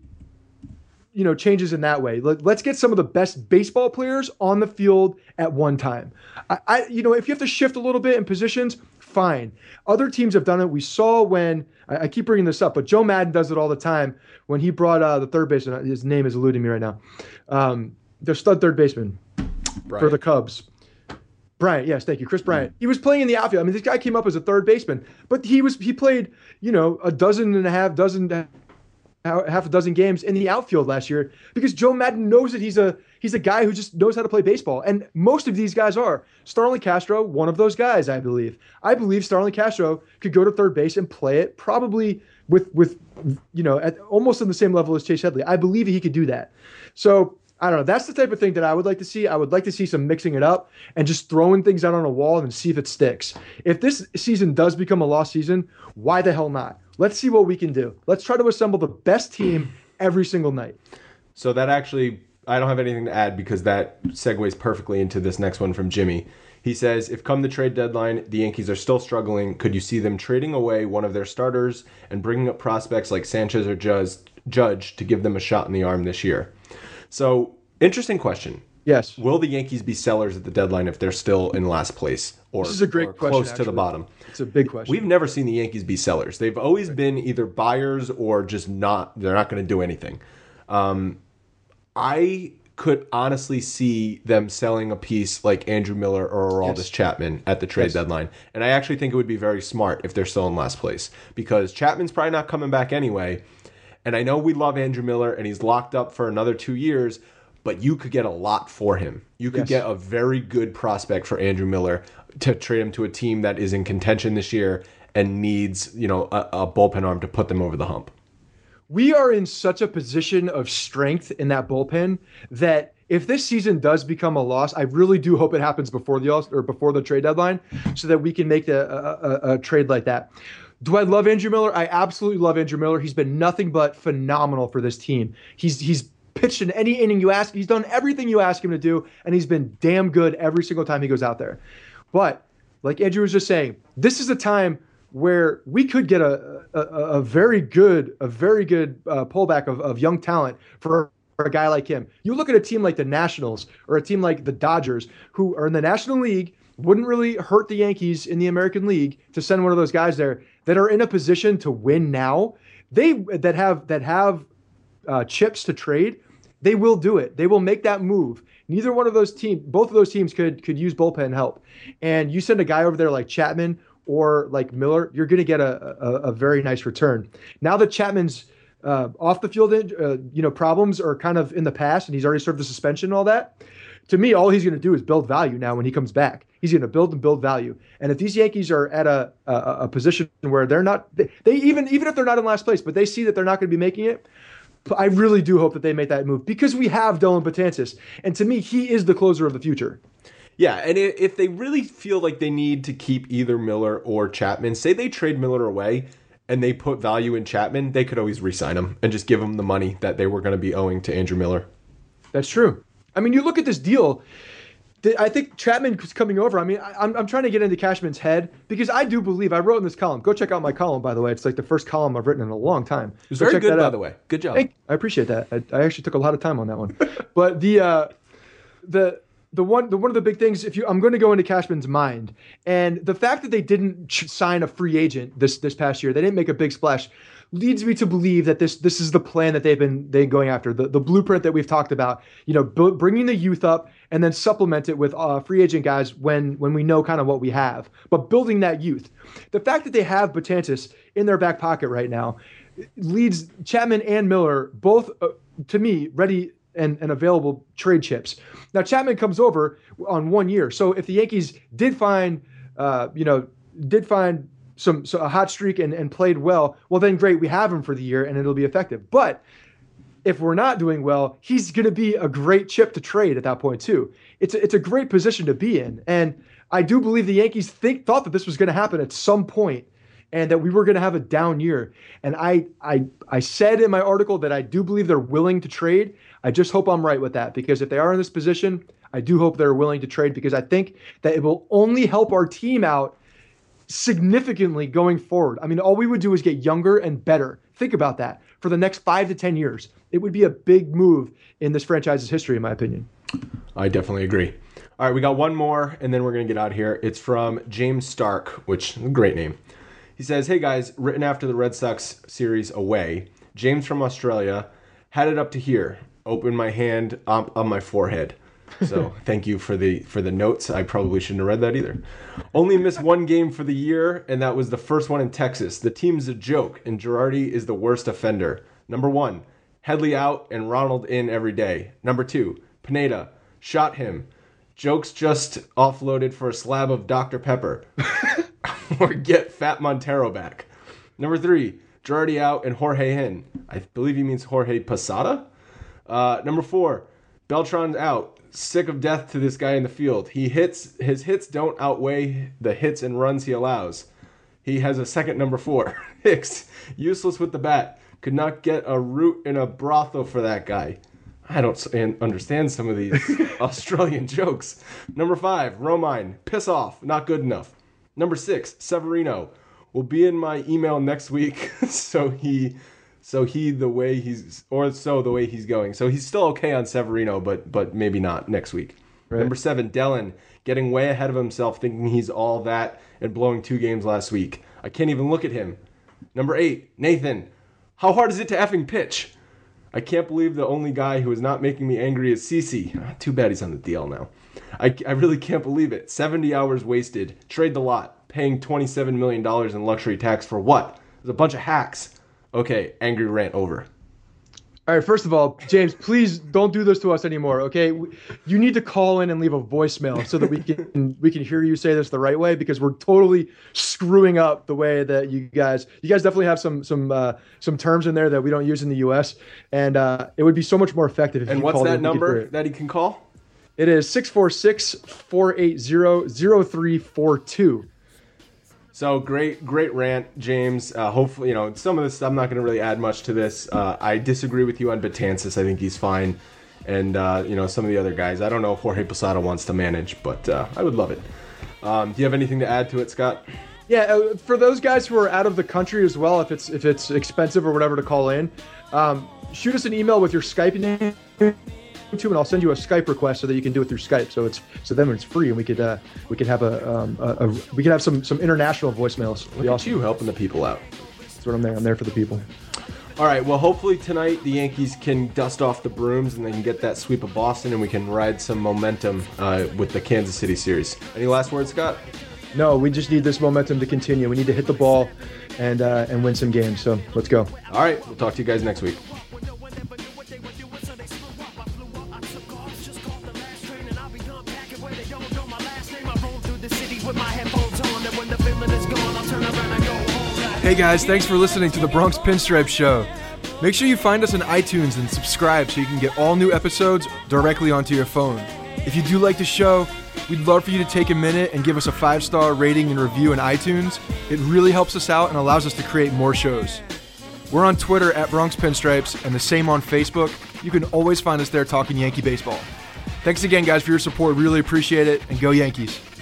you know, changes in that way. Let, let's get some of the best baseball players on the field at one time. I, I you know, if you have to shift a little bit in positions, fine. Other teams have done it. We saw when, I, I keep bringing this up, but Joe Madden does it all the time when he brought uh, the third baseman, his name is eluding me right now, um, the stud third baseman Right. for the Cubs. Bryant, yes, thank you. Chris Bryant. He was playing in the outfield. I mean, this guy came up as a third baseman, but he was he played, you know, a dozen and a half, dozen, half a dozen games in the outfield last year because Joe Madden knows that he's a he's a guy who just knows how to play baseball, and most of these guys are. Starlin Castro, one of those guys, I believe. I believe Starlin Castro could go to third base and play it probably with with you know at almost on the same level as Chase Headley. I believe he could do that. So. I don't know. That's the type of thing that I would like to see. I would like to see some mixing it up and just throwing things out on a wall and see if it sticks. If this season does become a lost season, why the hell not? Let's see what we can do. Let's try to assemble the best team every single night. So that actually, I don't have anything to add because that segues perfectly into this next one from Jimmy. He says, if come the trade deadline, the Yankees are still struggling, could you see them trading away one of their starters and bringing up prospects like Sanchez or Judge to give them a shot in the arm this year? So, interesting question. Yes. Will the Yankees be sellers at the deadline if they're still in last place or, This is a great or question, close to actually. the bottom? It's a big question. We've never seen the Yankees be sellers. They've always been either buyers or just not. They're not going to do anything. Um, I could honestly see them selling a piece like Andrew Miller or Aroldis Yes. Chapman at the trade Yes. deadline. And I actually think it would be very smart if they're still in last place because Chapman's probably not coming back anyway. And I know we love Andrew Miller and he's locked up for another two years, but you could get a lot for him. You could Yes. get a very good prospect for Andrew Miller to trade him to a team that is in contention this year and needs, you know, a, a bullpen arm to put them over the hump. We are in such a position of strength in that bullpen that if this season does become a loss, I really do hope it happens before the or before the trade deadline, so that we can make the, a, a, a trade like that. Do I love Andrew Miller? I absolutely love Andrew Miller. He's been nothing but phenomenal for this team. He's he's pitched in any inning you ask. He's done everything you ask him to do, and he's been damn good every single time he goes out there. But like Andrew was just saying, this is a time where we could get a a, a very good a very good uh, pullback of, of young talent for, for a guy like him. You look at a team like the Nationals or a team like the Dodgers, who are in the National League, wouldn't really hurt the Yankees in the American League to send one of those guys there that are in a position to win now. They that have that have uh, chips to trade. They will do it. They will make that move. Neither one of those teams, both of those teams could could use bullpen help. And you send a guy over there like Chapman or like Miller, you're going to get a, a, a very nice return. Now that Chapman's uh, off the field, uh, you know, problems are kind of in the past, and he's already served the suspension and all that. To me, all he's going to do is build value now when he comes back. He's going to build and build value. And if these Yankees are at a a, a position where they're not, they, they even even if they're not in last place, but they see that they're not going to be making it, I really do hope that they make that move because we have Dylan Betances, and to me, he is the closer of the future. Yeah, and if they really feel like they need to keep either Miller or Chapman, say they trade Miller away and they put value in Chapman, they could always re-sign him and just give him the money that they were going to be owing to Andrew Miller. That's true. I mean, you look at this deal. I think Chapman is coming over. I mean, I'm I'm trying to get into Cashman's head because I do believe I wrote in this column. Go check out my column, by the way. It's like the first column I've written in a long time. It was very good, by the way. Good job. Hey, I appreciate that. I, I actually took a lot of time on that one. But the uh, the the one the one of the big things, if you, I'm going to go into Cashman's mind, and the fact that they didn't ch- sign a free agent this this past year, they didn't make a big splash, leads me to believe that this this is the plan that they've been they going after, the, the blueprint that we've talked about. You know, b- bringing the youth up and then supplement it with uh, free agent guys when when we know kind of what we have, but building that youth. The fact that they have Betances in their back pocket right now leads Chapman and Miller both, uh, to me, ready and, and available trade chips. Now Chapman comes over on one year, so if the Yankees did find, uh, you know, did find some so a hot streak and, and played well, well then great, we have him for the year and it'll be effective. But if we're not doing well, he's going to be a great chip to trade at that point too. It's a, it's a great position to be in, and I do believe the Yankees think thought that this was going to happen at some point, and that we were going to have a down year. And I I I said in my article that I do believe they're willing to trade. I just hope I'm right with that, because if they are in this position, I do hope they're willing to trade, because I think that it will only help our team out significantly going forward. I mean, all we would do is get younger and better. Think about that. For the next five to ten years, it would be a big move in this franchise's history, in my opinion. I definitely agree. All right, we got one more, and then we're going to get out of here. It's from James Stark, which is a great name. He says, "Hey guys, written after the Red Sox series away, James from Australia, had it up to here. Open my hand on, on my forehead." So thank you for the for the notes. I probably shouldn't have read that either. "Only missed one game for the year, and that was the first one in Texas. The team's a joke, and Girardi is the worst offender. Number one, Headley out and Ronald in every day. Number two, Pineda, shot him. Jokes just offloaded for a slab of Doctor Pepper. Or get Fat Montero back. Number three, Girardi out and Jorge in. I believe he means Jorge Posada. Uh, number four, Beltran out. Sick of death to this guy in the field. He hits his hits don't outweigh the hits and runs he allows. He has a second number four. Hicks, useless with the bat. Could not get a root in a brothel for that guy." I don't understand some of these Australian jokes. Number five, Romine, piss off, not good enough. Number six, Severino, will be in my email next week. so he, so he the way he's, or so the way he's going. So he's still okay on Severino, but but maybe not next week. Right. Number seven, Dellin, getting way ahead of himself, thinking he's all that and blowing two games last week. I can't even look at him. Number eight, Nathan, how hard is it to effing pitch? I can't believe the only guy who is not making me angry is Cece. Too bad he's on the D L now. I, I really can't believe it. seventy hours wasted. Trade the lot. Paying twenty-seven million dollars in luxury tax for what? There's a bunch of hacks. Okay, angry rant over. All right, first of all, James, please don't do this to us anymore, okay? You need to call in and leave a voicemail so that we can we can hear you say this the right way, because we're totally screwing up the way that you guys you guys definitely have some some uh, some terms in there that we don't use in the U S, and uh, it would be so much more effective if and you what's called that in number that he can call? It is six four six, four eight zero, zero three four two. So great, great rant, James. Uh, hopefully, you know, some of this, I'm not going to really add much to this. Uh, I disagree with you on Betances. I think he's fine. And, uh, you know, some of the other guys. I don't know if Jorge Posada wants to manage, but uh, I would love it. Um, do you have anything to add to it, Scott? Yeah, uh, for those guys who are out of the country as well, if it's if it's expensive or whatever to call in, um, shoot us an email with your Skype name too, and I'll send you a Skype request so that you can do it through Skype. So it's so then it's free, and we could uh, we could have a, um, a, a we could have some some international voicemails. Look at awesome. You helping the people out. That's what I'm there. I'm there for the people. All right. Well, hopefully tonight the Yankees can dust off the brooms and they can get that sweep of Boston, and we can ride some momentum uh, with the Kansas City series. Any last words, Scott? No, we just need this momentum to continue. We need to hit the ball and uh, and win some games. So let's go. All right. We'll talk to you guys next week. Hey guys, thanks for listening to the Bronx Pinstripe Show. Make sure you find us on iTunes and subscribe so you can get all new episodes directly onto your phone. If you do like the show, we'd love for you to take a minute and give us a five-star rating and review in iTunes. It really helps us out and allows us to create more shows. We're on Twitter at Bronx Pinstripes and the same on Facebook. You can always find us there talking Yankee baseball. Thanks again, guys, for your support. Really appreciate it, and go Yankees.